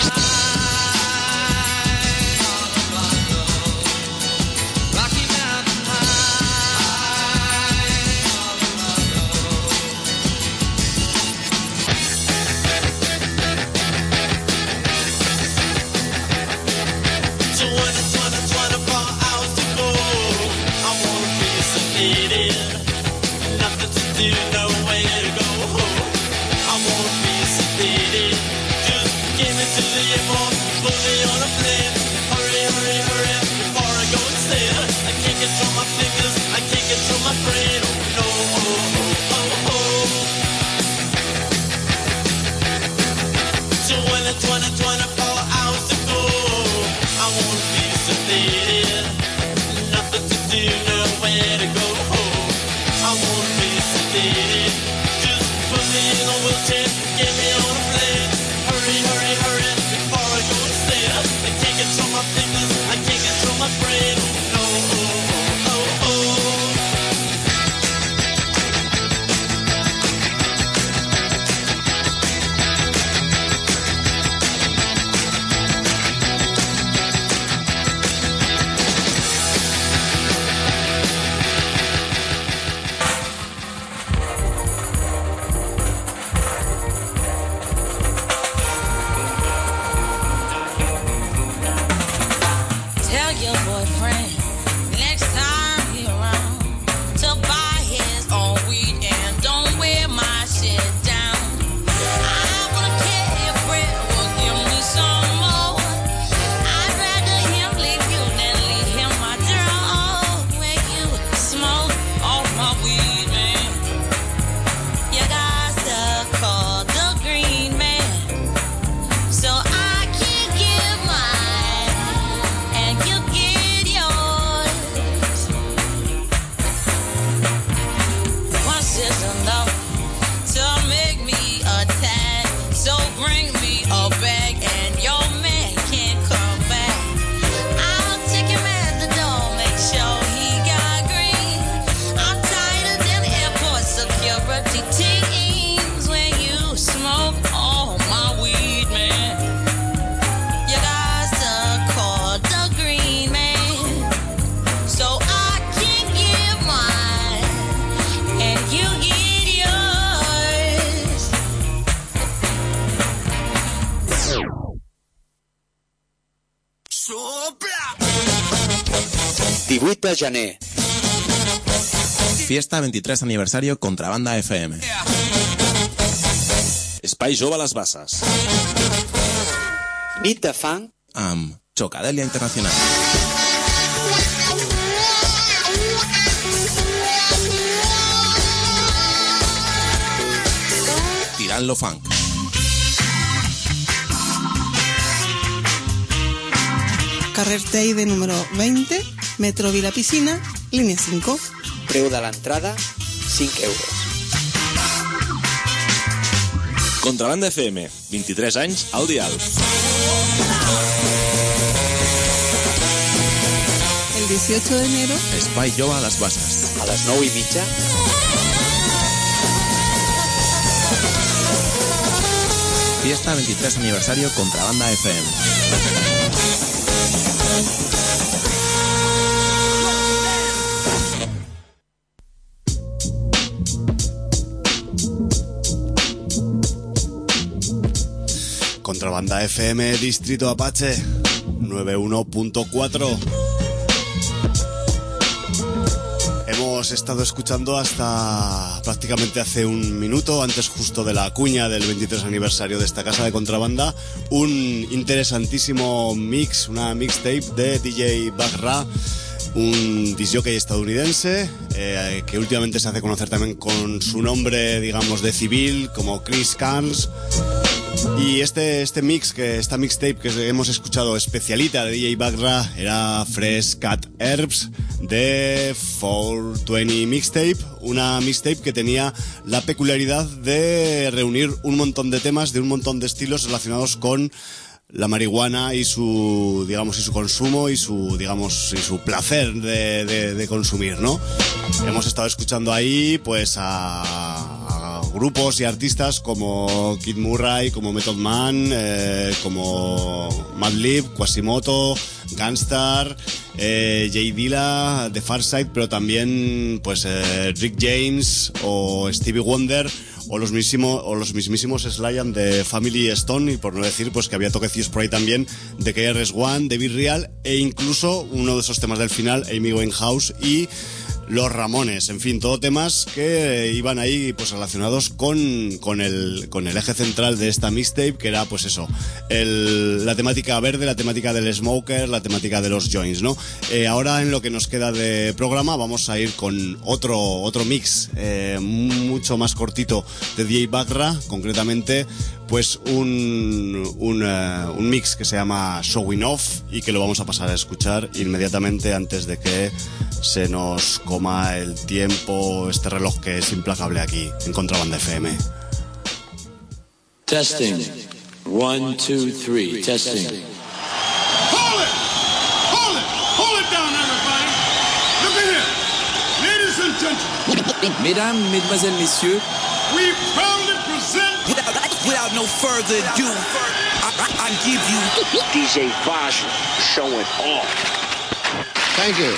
High, Colorado. Rocky Mountain High, twenty, twenty, twenty-four hours to go. I wanna be sedated. Nothing to do, nowhere to go. I wanna be sedated. Just give me to the airport, put me on a plane. Hurry, hurry, hurry, before I go instead. I can't control my fingers, I can't control my brain. Oh no, oh, oh, oh, oh. twenty, twenty, twenty-four hours to go. I wanna be sedated. Nothing to do, nowhere to go. I wanna be sedated. Just put me in a wheelchair, get me on a plane. Hurry, hurry, hurry, before I go instead. I can't control my fingers, I can't control my brain. Oh no, oh, oh, oh, oh. divuit de gener. Fiesta vint-i-tres aniversari Contrabanda F M. Espai Jove a les Basses. Nit de funk amb Chocadèlia Internacional. Tirant lo funk. Carrer Teide número veinte, Metro Vila Piscina, línea cinco. Preu de l'entrada, cinc euros. Contrabanda F M, vint-i-tres anys al dial. El dieciocho de enero, Espai Jove a les Basses. A les nou i mitja. Fiesta vint-i-tres aniversari Contrabanda F M. Contrabanda F M, Distrito Apache, noventa y uno punto cuatro. Hemos estado escuchando hasta prácticamente hace un minuto, antes justo de la cuña del veintitrés aniversario de esta casa de contrabanda, un interesantísimo mix, una mixtape de D J Bagra, un discjockey estadounidense eh, que últimamente se hace conocer también con su nombre, digamos, de civil, como Chris Carnes. Y este, este mix, que esta mixtape que hemos escuchado especialita de D J Bagra, era Fresh Cut Herbs de cuatrocientos veinte Mixtape, una mixtape que tenía la peculiaridad de reunir un montón de temas de un montón de estilos relacionados con la marihuana y su, digamos, y su consumo y su, digamos, y su placer de, de, de consumir, ¿no? Hemos estado escuchando ahí, pues, a, a grupos y artistas como Kid Murray, como Method Man, eh, como Madlib, Quasimoto, Gunstar, eh, Jay Dilla, The Pharcyde, pero también, pues, eh, Rick James o Stevie Wonder, o los mismísimos, o los mismísimos Sly de Family Stone, y por no decir pues que había toquecillos por ahí también de K R S One, de Big Real, e incluso uno de esos temas del final, Amy Winehouse y Los Ramones. En fin, todo temas que iban ahí pues relacionados con, con, el, con el eje central de esta mixtape, que era pues eso, el, la temática verde, la temática del smoker, la temática de los joints, ¿no? Eh, ahora en lo que nos queda de programa vamos a ir con otro, otro mix eh, mucho más cortito de D J Bagra, concretamente pues un, un, uh, un mix que se llama Showing Off y que lo vamos a pasar a escuchar inmediatamente antes de que se nos coma el tiempo, este reloj que es implacable aquí en Contrabanda F M. Testing. One, two, three. Testing. Hold it! Hold it! Hold it down, everybody! Look at here! Ladies and gentlemen! Mesdames, mesdemoiselles, messieurs, we proudly present... Without, without no further ado, I, I, I give you... D J Vash showing off. Thank you.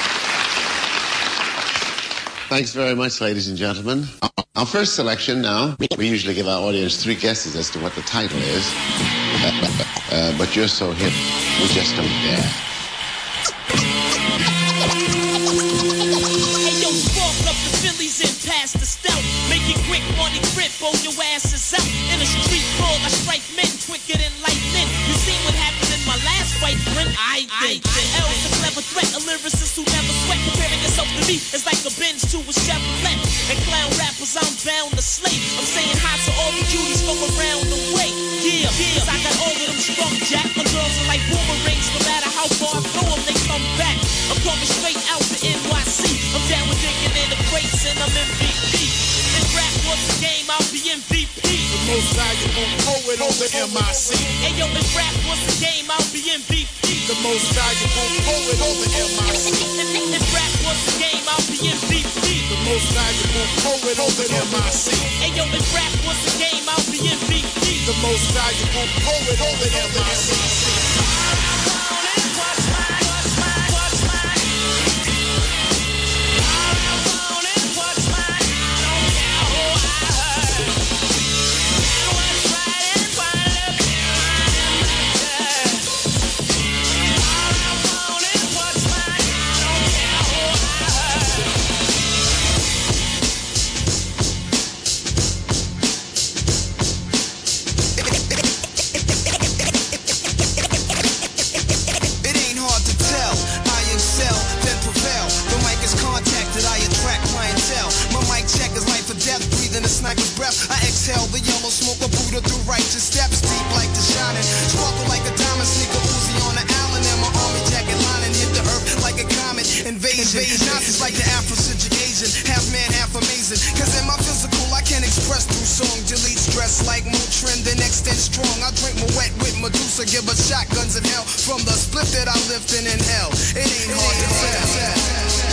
Thanks very much, ladies and gentlemen. Our first selection now, we usually give our audience three guesses as to what the title is. Uh, but you're so hip, we just don't dare. Hey, yo, spark up the Phillies and pass the stout. Make it quick, money grip, roll your asses out. In a street brawl, I strike men quicker than lightning. You seen what happened in my last fight, friend? I think L's a clever threat, a lyricist who never sweat. Comparing yourself to me is like a Benz to a Chevrolet. And clown rappers, I'm bound to slay. I'm saying hi to all the cuties from around the way. Yeah, yeah, cause I got all of them strong jack. My girls are like boomerangs, no matter how far I throw them, they come back. I'm coming straight out to N Y C. I'm down with digging in the crates and I'm M V P. If rap was a game, I'll be M V P. The most valuable poet on the M I C. Hey yo, if rap was a game, I'll be M V P. The most valuable poet on the M I C. If rap was a game, I'll be M V P. The most valuable poet on the M I C. Hey yo, if rap was a game, I'll be M V P. The most valuable poet on the M I C. Buddha through righteous steps, deep like the shining. Sparkle like a diamond, sneaker Uzi on the island, and my army jacket lining hit the earth like a comet. Invasion, Nazis like the Afrocentric Asian, half man, half amazing. Cause in my physical, I can express through song. Delete stress like Motrin, then extend strong. I drink my wet with Medusa, give us shotguns in hell. From the split that I lived in in hell, it ain't hard to tell.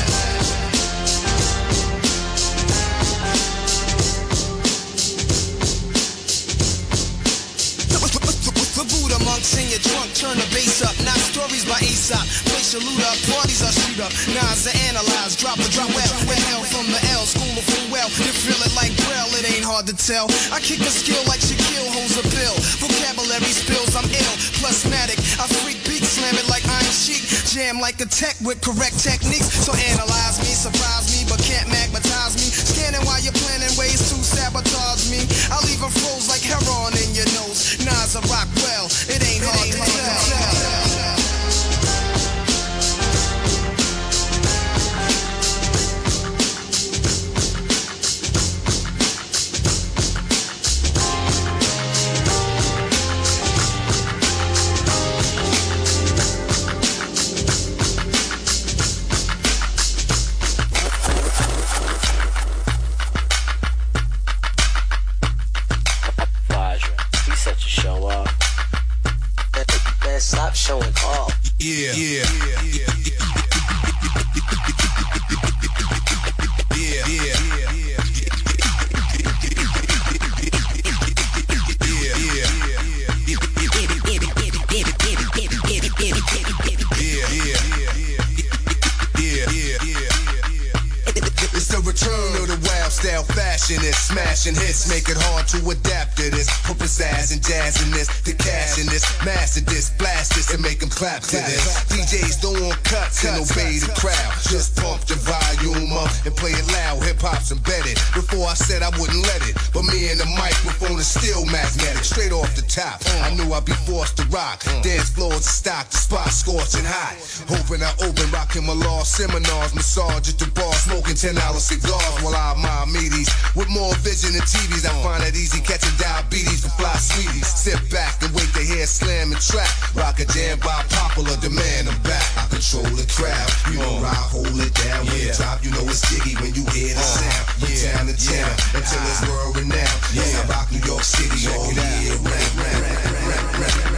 The Buddha monks in your trunk, turn the bass up. Not stories by Aesop. Place your loot up, parties I shoot up. Nas to analyze, drop the drop well. With hell from the L, school of full well. You feel it like Braille, it ain't hard to tell. I kick a skill like Shaquille holds a pill. Vocabulary spills, I'm ill. Plusmatic, I freak beat, slam it like Iron Sheik. Jam like a tech with correct techniques. So analyze me, surprise me, but can't magnetize me. Scanning while you're planning ways to sabotage me. I'll leave a froze like heroin in your nose. Nas a rock well, it ain't hard to tell. Stop showing off. Yeah, yeah, yeah, yeah, yeah, yeah, It's the return of the wild style fashion is smashing hits, make it hard to adapt to this. Put pizzazz and jazz in this, the cash in this, master this, blast this, and make them clap to this. D Js don't want cuts and obey the crowd. Just pump the volume up and play it loud. Hip hop's embedded. Before I said I wouldn't let it, but me and the microphone is still magnetic. Straight off the top, I knew I'd be forced to rock. Dance floors stock, the spot scorching hot. Hoping I open, rocking my law seminars, massage at the bar, smoking ten dollar cigars while I admire meaties. With more vision than T Vs, I find it easy catching diabetes for fly sweeties. Sit back and wait to hear slam and track. Rock a jam by popular demand, I'm back. I control the crowd, you know I hold it down. When you drop, you know it's jiggy when you hear the sound. From town to town, until it's world renowned. Yeah, I rock New York City all year round.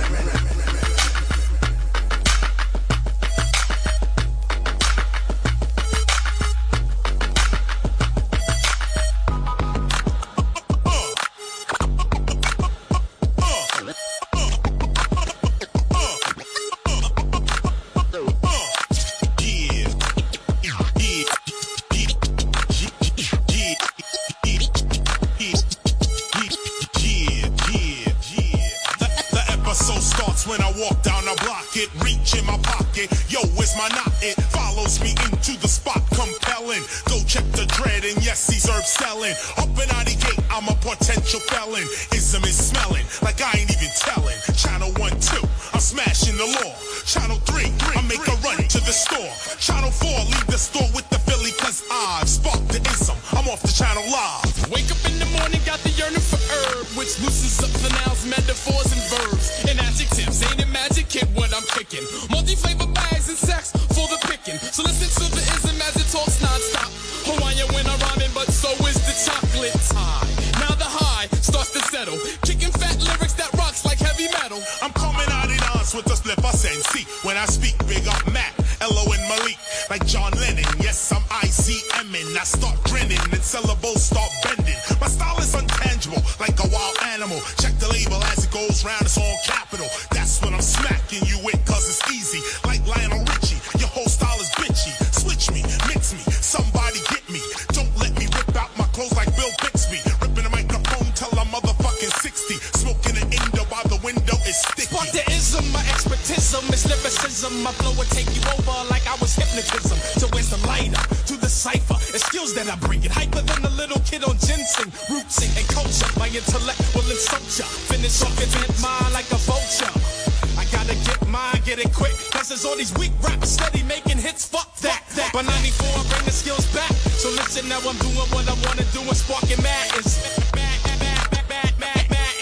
Selling up and out the gate, I'm a potential felon. Ism is smelling like I ain't even telling. Channel one, two, I'm smashing the law. Channel three, I make a run to the store. Channel four, leave the store with the Philly, cause I've sparked the ism. I'm off the channel live. Wake up in the morning, got the yearning for herb, which loosens up the nouns, metaphors, and verbs. And adjectives, ain't it magic, kid, what I'm kicking. Multi-flavor bags and sex for the picking. So listen to the ism as it talks non-stop. Hawaiian when I'm rhyming, but so is the chocolate high. Now the high starts to settle. Kicking fat lyrics that rocks like heavy metal. I'm coming out in dance with the slip I send. See, when I speak, big up Matt, Elo and Malik. Like John Lennon, yes, I'm I C M-ing. I start grinning and syllables start bending. My style is untangible, like a wild animal. Check the label as it goes round, it's on capital. That's when I'm smacking you with, cause it's easy. Like Lionel Richie, your whole style is bitchy. Switch me, mix me, somebody get me. Don't let me rip out my clothes like Bill Bixby. Ripping the microphone till I'm motherfucking sixty. Smoking an Indo by the window is sticky. Spark the ism, my expertism is lyricism. My flow will take you over like I was hypnotism. So where's the lighter to the cipher? It's skills that I bring it. Hyper than a little kid on ginseng. Rootsing and culture, my intellect will insult ya. Finish off your dead mind like a vulture. I gotta get mine, get it quick. Cause there's all these weak rappers steady making hits. Fuck that. that. By ninety-four, I bring the skills back. So listen, now I'm doing what I wanna do and sparking madness. Mad, mad, mad, mad, mad, mad,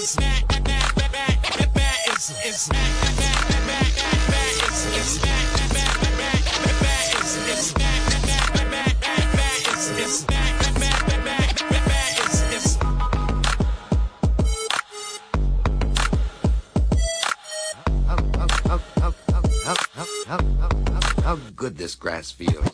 is mad, mad, mad, mad, mad, mad is is mad, mad, mad, mad, mad is is mad, mad, mad, mad, mad is is mad, mad, mad, mad, mad is is mad, mad, mad, mad, mad is is. How, how, how, how, how, how, how, how, how good this grass feels.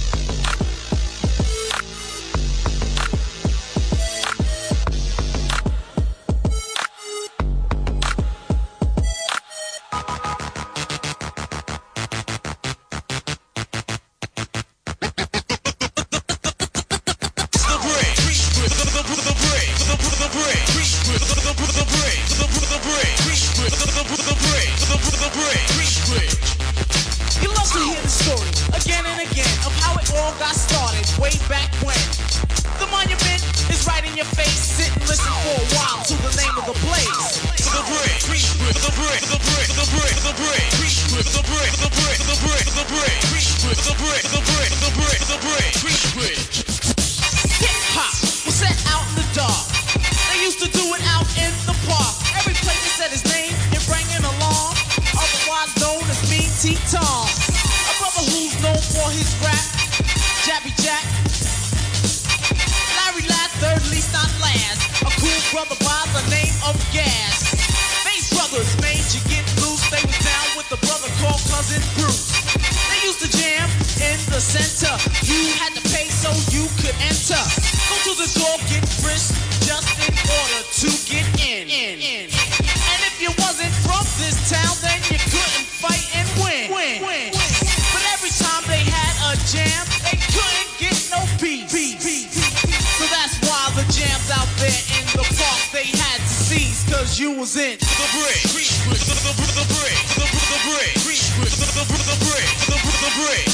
You love to hear the story again and again of how it all got started way back when. The monument is right in your face. Sit and listen for a while to the name of the place. The break, the break, the break, the break, the break, the break, the break, the break, the break, the break, the break, the break, the break, the break. Hip hop was set out in the dark. They used to do it out in the park. Every place they said his name and rang an alarm. Otherwise known as Mean T-Tom. A brother who's known for his rap. Jabby Jack. Larry Ladd, third least not last. A cool brother by the name of Gas. Bass Brothers made you get loose. They was down with the brother called Cousin Bruce. They used to jam in the center. You had to pay so you could enter. Go to the door, get frisked, just in order to get in. in, in. And if you wasn't from this town, then you couldn't fight and win. win. win. But every time they had a jam, they couldn't get no peace. So that's why the jams out there in the park they had to cease, cause you was in the break. The break, the break, the break, the break, the break, the break, the break, the break,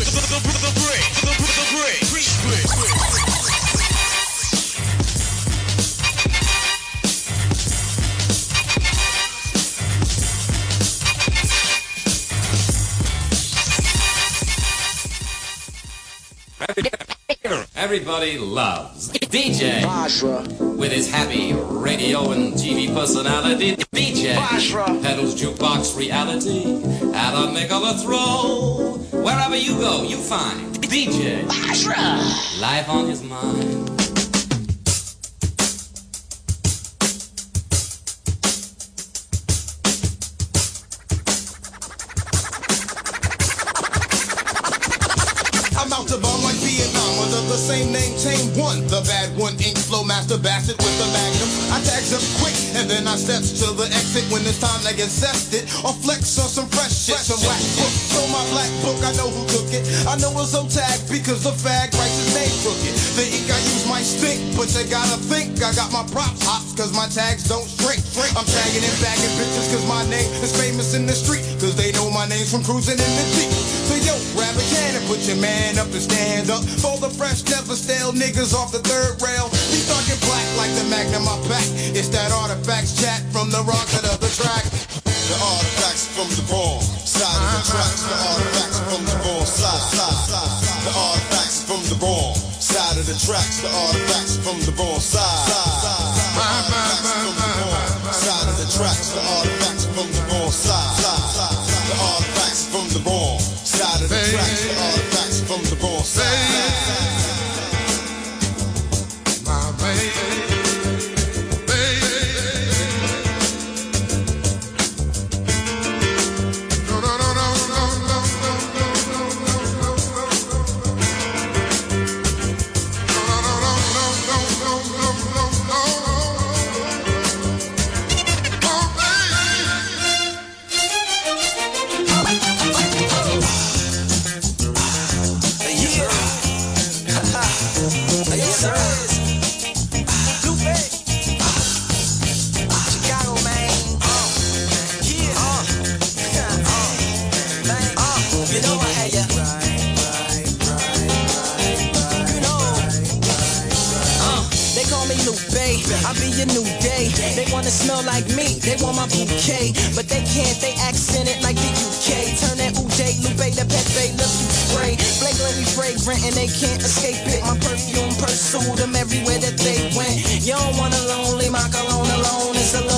the break, the break. Everybody loves D J Bashra with his happy radio and T V personality. D J Bashra pedals jukebox reality at a nickel a throw. Wherever you go, you find D J Bashra life on his mind. I'm out to bomb like Vietnam under the same name, tame one. The bad one, ink flow master bastard with the magnum. I tags up quick and then I steps to the exit when it's time to get zested. Or flex on some fresh shit, some whack book. So my black book, I know who took it. I know it's so tagged because the fag writes his name crooked. The ink I use might stink, but you gotta think I got my props hot cause my tags don't shrink. I'm tagging and bagging bitches cause my name is famous in the street. Cause they know my name's from cruising in the Jeep. So yo, grab a can and put your man up and stand up for the fresh, never stale niggas off the third rail. He talking black like the Magnum I pack. It's that artifacts chat from the rocket of the track. The artifacts from the wrong side of the tracks. The artifacts from the wrong side. The artifacts from the wrong side of the tracks. The artifacts from the wrong side. The artifacts from the wrong side of the tracks. The artifacts from the wrong side. The artifacts from the wrong side of the tracks. The artifacts from the wrong side. My baby. I'll be your new day. They wanna smell like me, they want my bouquet, but they can't, they accent it like the U K. Turn that Uday, Lupe, the Pepe, look you spray. Flagrantly fragrant and they can't escape it. My perfume pursued them everywhere that they went. You don't want a lonely, my cologne alone. It's a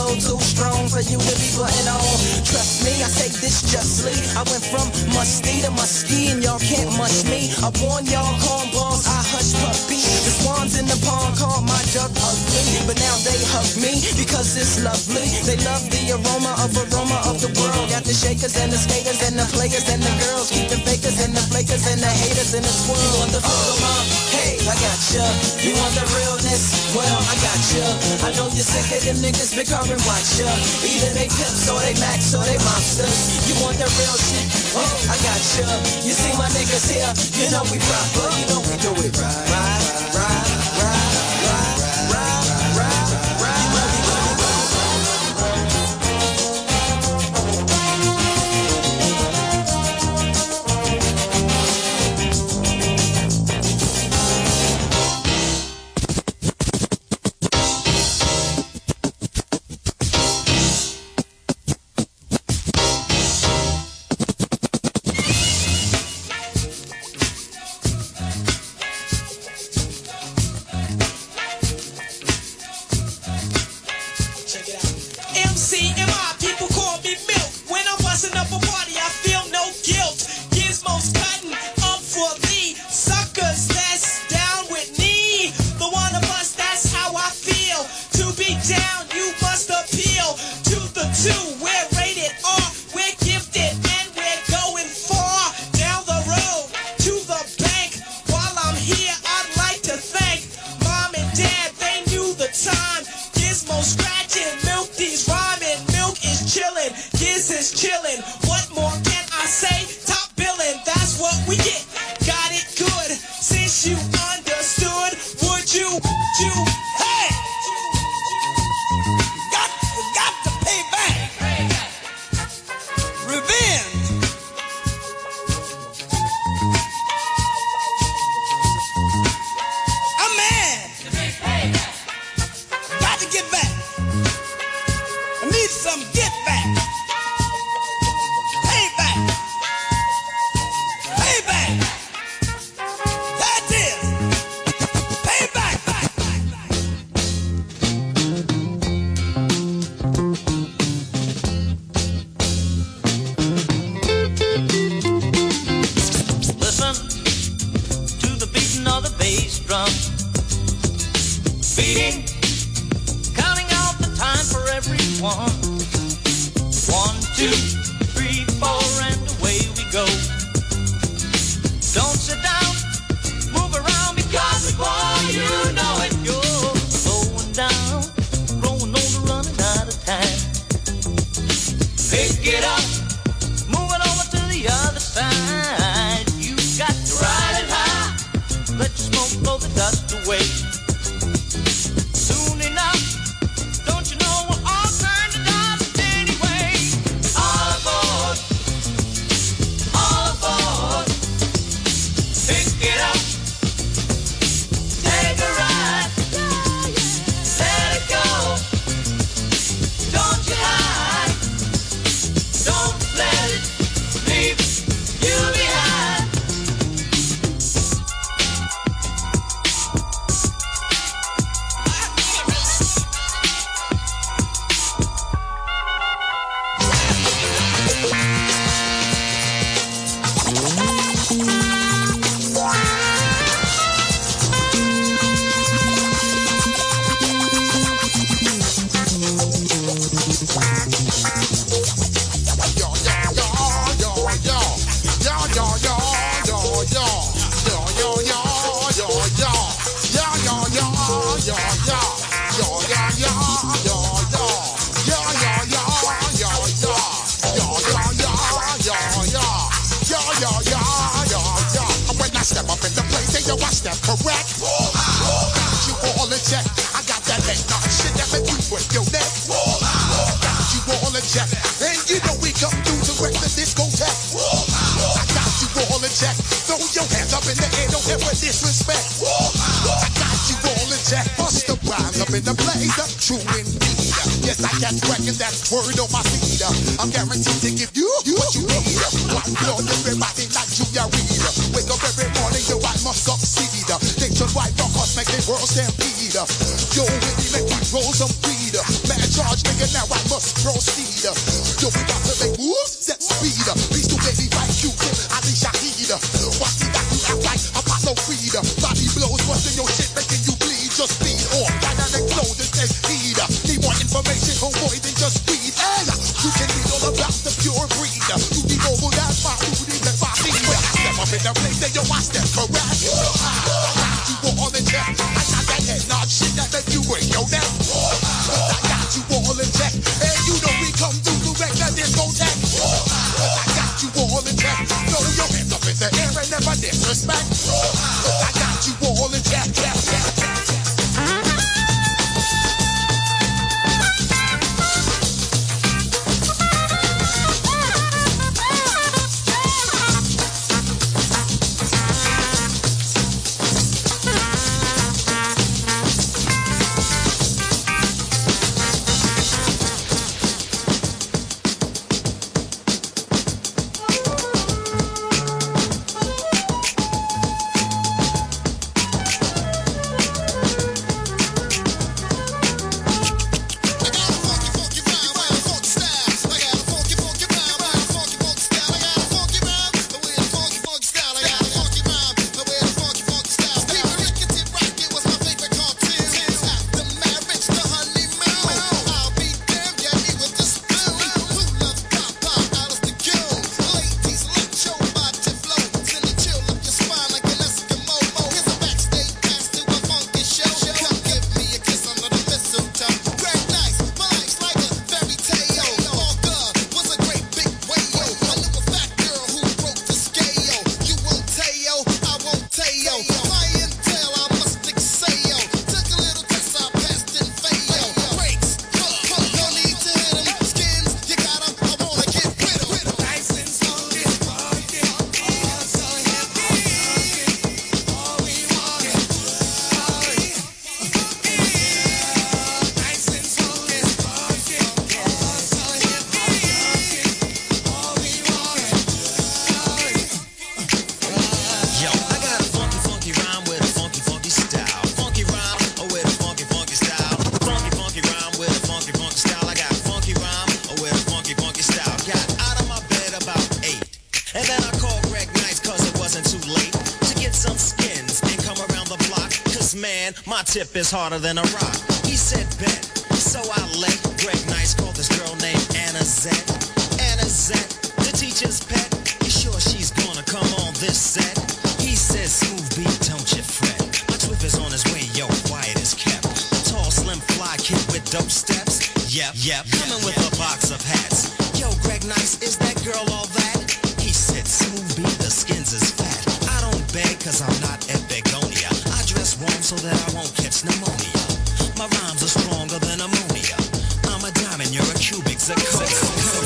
I went from musty to musky, and y'all can't mush me. I warn y'all cornballs, I hush puppy. The swans in the pond call my duck ugly, but now they hug me because it's lovely. They love the aroma of aroma of the world. Got the shakers and the skaters and the players and the girls. Keep the fakers and the flakers and the haters in the swirl. You want the feel, hey, I got ya. You want the realness? Well, I got ya. I know you're sick of them niggas big car and watch ya. Either they pimps or they max or they monsters. You want the real shit? Oh, I got ya. You see my niggas here? You know we proper. You know we do it right. Right, right, right, right, right, right, right. You know we do it right. Word on my feet, I'm guaranteed to give you what you need. White blood, everybody like Julia Reed. Wake up every morning, yo, I must succeed. Nationwide rockers make the world stampede. Yo, with me, make me roll some weed. Man charge, nigga, now I must proceed. Yo, we got to make moves, set speed. Please to make man, my tip is harder than a rock. He said bet, so I let Greg Nice call this girl named Anna Zet. Anna Zet, the teacher's pet. You sure she's gonna come on this set? He says, smooth beat, don't you fret. My twip is on his way, yo, quiet as kept. Tall, slim, fly kid with dope steps. Yep, yep, coming with a box of hats. Yo, Greg Nice, is that girl all that? He said, smooth beat, the skins is fat. I don't beg, cause I'm not at Begonia. I dress warm so that I won't catch pneumonia. My rhymes are stronger than ammonia. I'm a diamond, you're a cubic zirconia.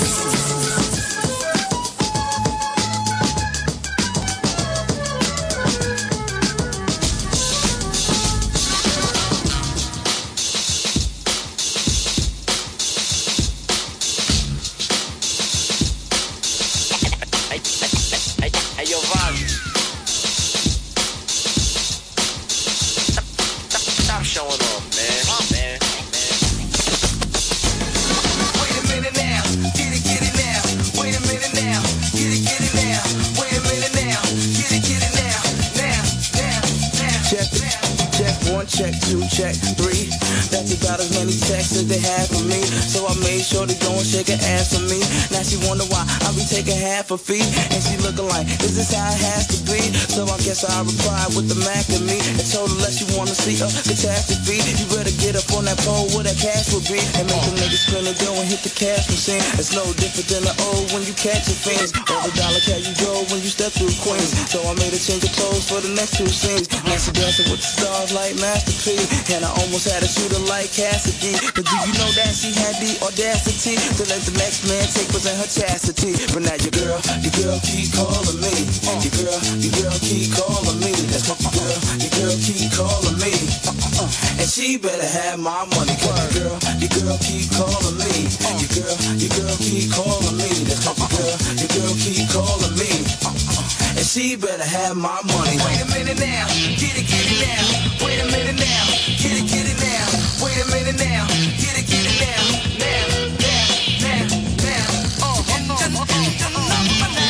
Check two, check three. That's about as many texts as they have for me. So I made sure to go and shake her ass for me. Now she wonder why I be taking half a fee. And she looking like, is this how it has to be? So I guess I replied with the Mac to me and told her unless you wanna see a catastrophe, you better get up on that pole where that cash would be and make the niggas spin the dough and hit the cash machine. It's no different than the old when you catch your fiends, or the dollar cat you go when you step through Queens. So I made a change of clothes for the next two scenes. Now she dancing with the stars like Master P, and I almost had to shoot her like Cassidy. But do you know that she had the audacity to let the next man take present her chastity? But now your girl, your girl keep calling me. Your girl, your girl keep calling me. That's what your girl, your girl keep calling me. And she better have my money. Cause your girl, your girl keep calling me. Your girl, your girl keep calling me. That's what your girl, your girl keep calling me. And she better have my money. Wait a minute now, get it, get it now. Wait a minute now, get it, get it now. Wait a minute now, get it, get it now. Now, now, now, now. Oh, oh, oh, oh, oh, oh.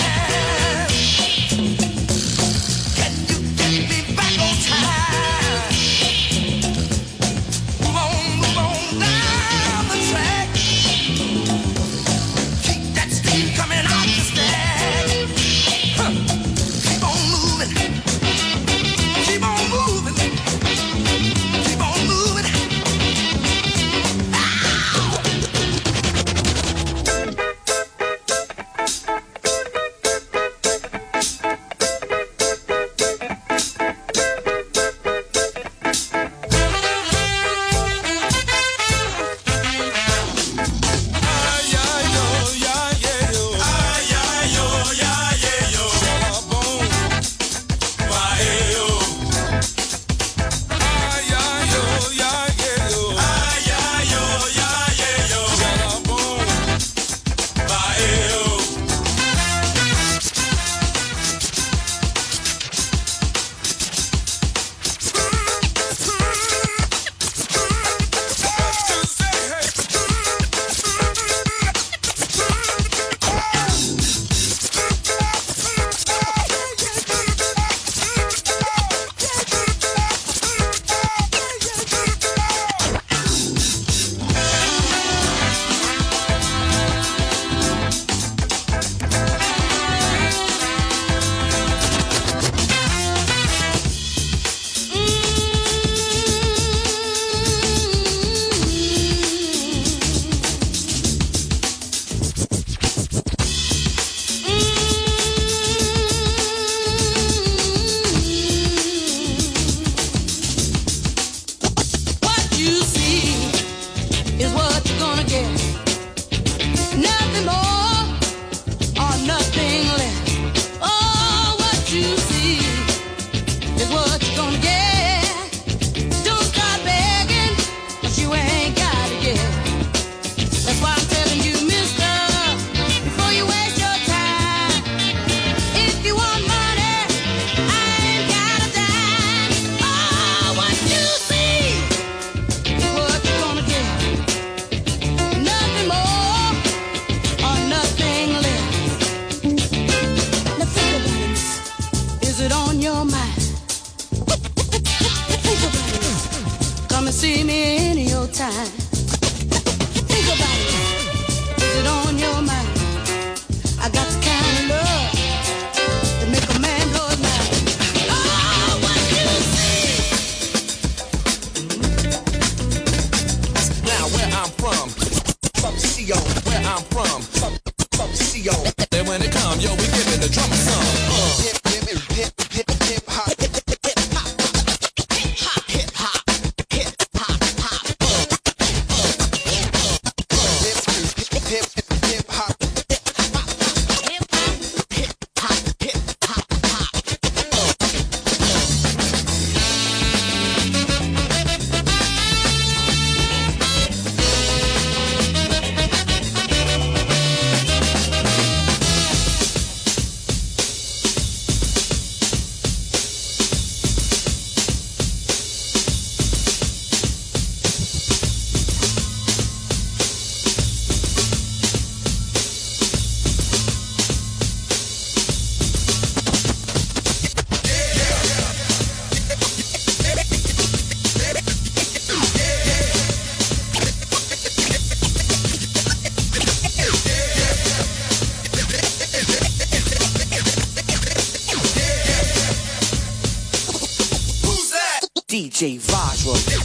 Can you get me back on time? Move on, move on down the track. Keep that steam coming out the stack. Huh. Keep on moving. Keep on moving. Keep on moving. I'm from. C O. And when it come, yo, we giving the drummer some. Uh. Hip, hip, hip, hip, hip, hip, hop. Hip, hip, hip, hop. Hip, hop, hip, hop. Hip, hop, hop. Hip, hip, hip, hip, hop. D J Vajra.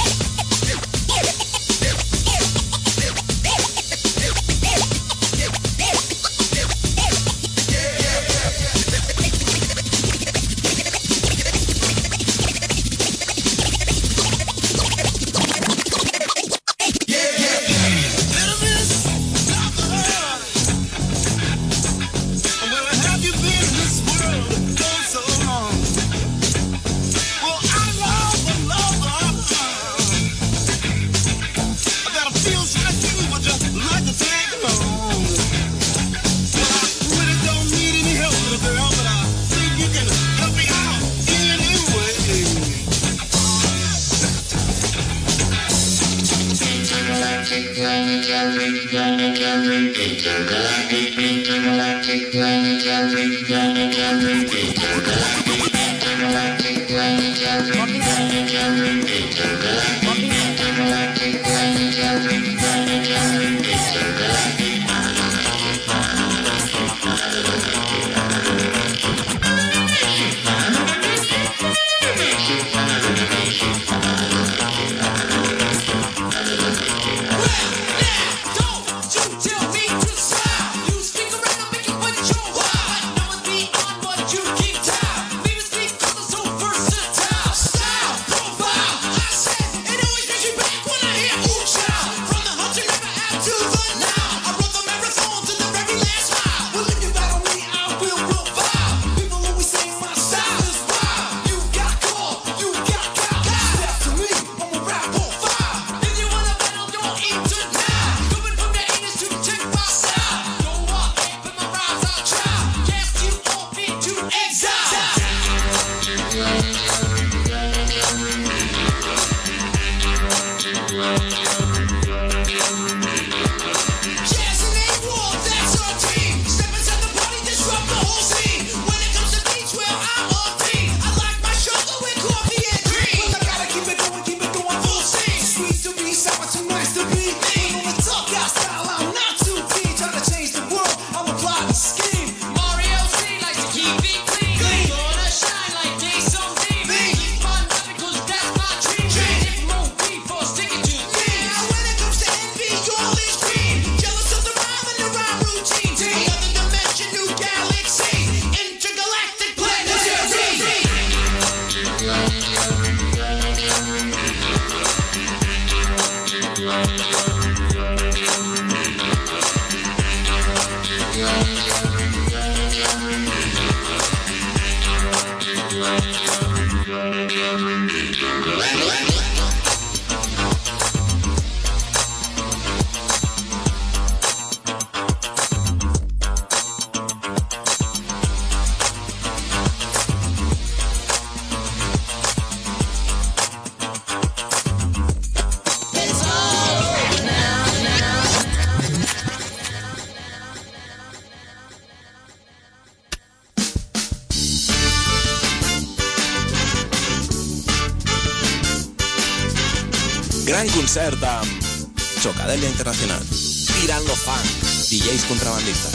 Gran concert amb Chocadella Internacional, Tirando Funk, D Js contrabandistas.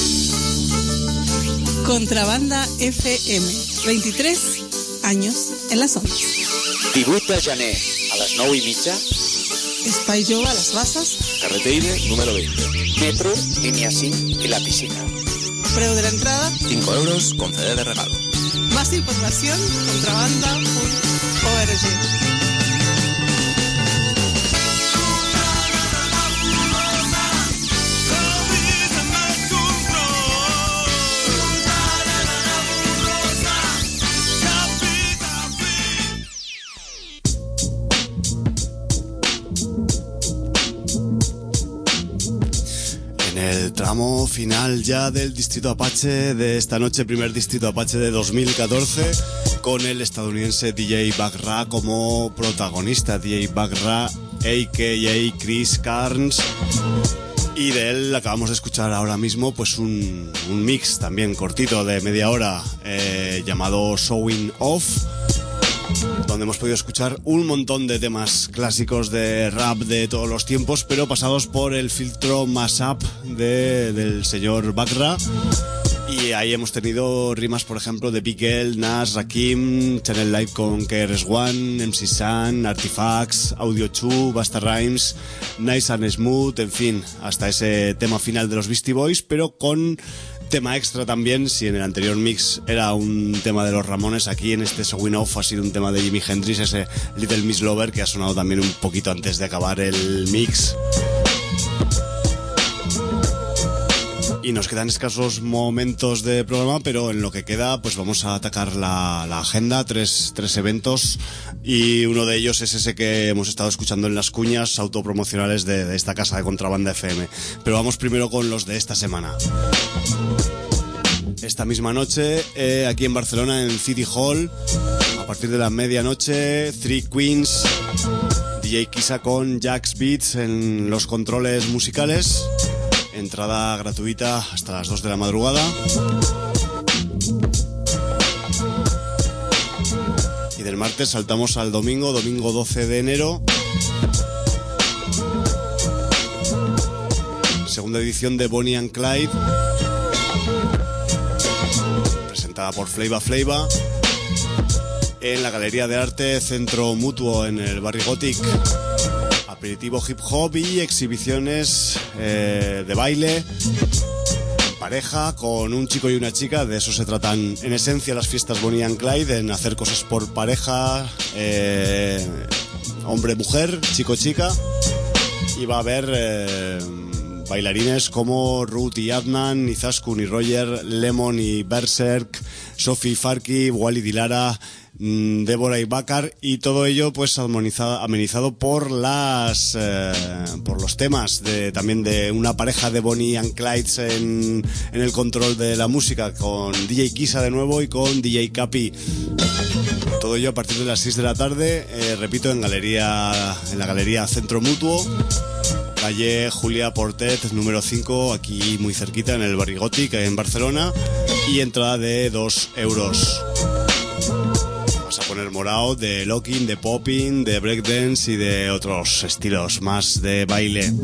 Contrabanda F M, veintitrés años en las ondas. divuit de gener, a les nou i mitja, Espai Jove, Las Bases. Carreteire, número veinte. Metro, línea cinc y La Piscina. Preu de la entrada, cinco euros con C D de regalo. Más información, contrabanda punto org. El tramo final ya del Distrito Apache de esta noche, primer Distrito Apache de dos mil catorce, con el estadounidense D J Buck Ra como protagonista. D J Buck Ra, a k a. Chris Carnes, y de él acabamos de escuchar ahora mismo pues un, un mix también cortito de media hora eh, llamado Showing Off, donde hemos podido escuchar un montón de temas clásicos de rap de todos los tiempos, pero pasados por el filtro mashup de, del señor Buck Ra. Y ahí hemos tenido rimas, por ejemplo, de Big L, Nas, Rakim, Channel Light con K R S One, M C Sun, Artifacts, Audio two, Basta Rhymes, Nice and Smooth, en fin, hasta ese tema final de los Beastie Boys, pero con tema extra también. Si en el anterior mix era un tema de los Ramones, aquí en este Showing Off ha sido un tema de Jimi Hendrix, ese Little Miss Lover, que ha sonado también un poquito antes de acabar el mix. Y nos quedan escasos momentos de programa, pero en lo que queda pues vamos a atacar la, la agenda, tres, tres eventos, y uno de ellos es ese que hemos estado escuchando en las cuñas autopromocionales de, de esta casa de Contrabanda F M. Pero vamos primero con los de esta semana. Esta misma noche, eh, aquí en Barcelona, en City Hall, a partir de la medianoche, Three Queens, D J Kisa con Jax Beats en los controles musicales. Entrada gratuita hasta las dos de la madrugada. Y del martes saltamos al domingo, domingo doce de enero. Segunda edición de Bonnie and Clyde, presentada por Flavor Flavor en la Galería de Arte Centro Mutuo en el Barrio Gothic. Aperitivo hip hop y exhibiciones eh, de baile en pareja con un chico y una chica. De eso se tratan en esencia las fiestas Bonnie and Clyde, en hacer cosas por pareja, eh, hombre-mujer, chico-chica. Y va a haber eh, bailarines como Ruth y Adnan, Izaskun y Roger, Lemon y Berserk, Sophie Farki, Wally Dilara, Débora y Bakar, y todo ello pues amenizado, amenizado por las eh, por los temas de, también de una pareja de Bonnie and Clyde en, en el control de la música, con D J Kisa de nuevo y con D J Capi. Todo ello a partir de las seis de la tarde, eh, repito, en galería en la Galería Centro Mutuo, calle Julia Portet número cinco, aquí muy cerquita en el Barrio Gothic en Barcelona, y entrada de dos euros. A poner morao de locking, de popping, de breakdance y de otros estilos más de baile.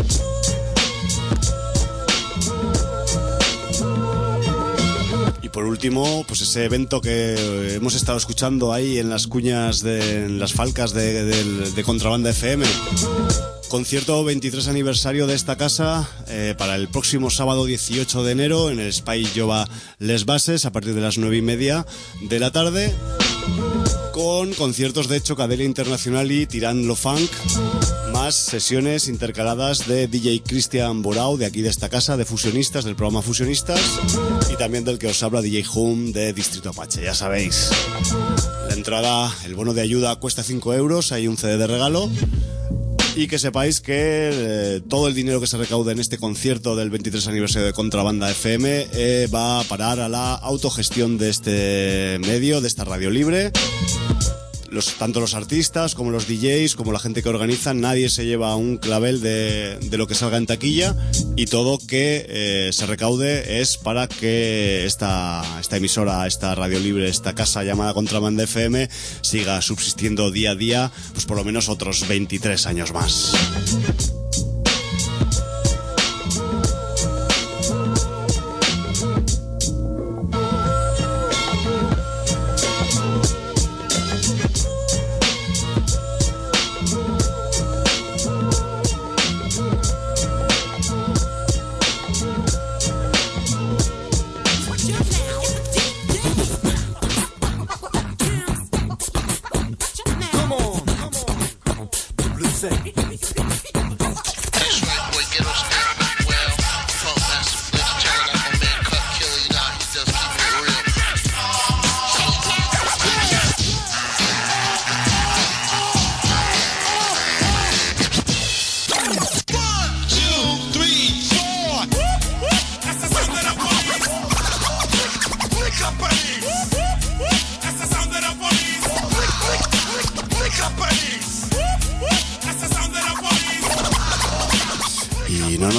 Y por último, pues ese evento que hemos estado escuchando ahí en las cuñas, de, en las falcas de, de, de Contrabanda F M. Concierto veintitrés aniversario de esta casa eh, para el próximo sábado dieciocho de enero en el Espai Jove Les Bases a partir de las nueve y media de la tarde, con conciertos de Chocadelia Internacional y Tirant Lo Funk, más sesiones intercaladas de D J Cristian Borau, de aquí de esta casa, de Fusionistas, del programa Fusionistas, y también del que os habla, D J Hum, de Distrito Apache, ya sabéis. La entrada, el bono de ayuda cuesta cinco euros, hay un C D de regalo. Y que sepáis que eh, todo el dinero que se recaude en este concierto del veintitrés aniversario de Contrabanda F M eh, va a parar a la autogestión de este medio, de esta radio libre. Los, tanto los artistas como los D Js, como la gente que organiza, nadie se lleva un clavel de, de lo que salga en taquilla, y todo que eh, se recaude es para que esta, esta emisora, esta radio libre, esta casa llamada Contrabanda F M siga subsistiendo día a día, pues por lo menos otros veintitrés años más.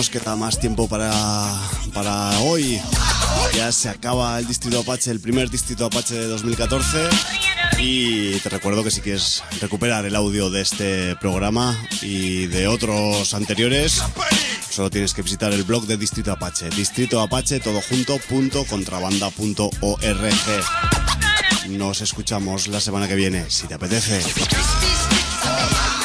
nos queda más tiempo para, para hoy. Ya se acaba el Distrito Apache, el primer Distrito Apache de dos mil catorce. Y te recuerdo que si quieres recuperar el audio de este programa y de otros anteriores, solo tienes que visitar el blog de Distrito Apache, Distrito Apache todo junto punto contrabanda punto org. Nos escuchamos la semana que viene, si te apetece.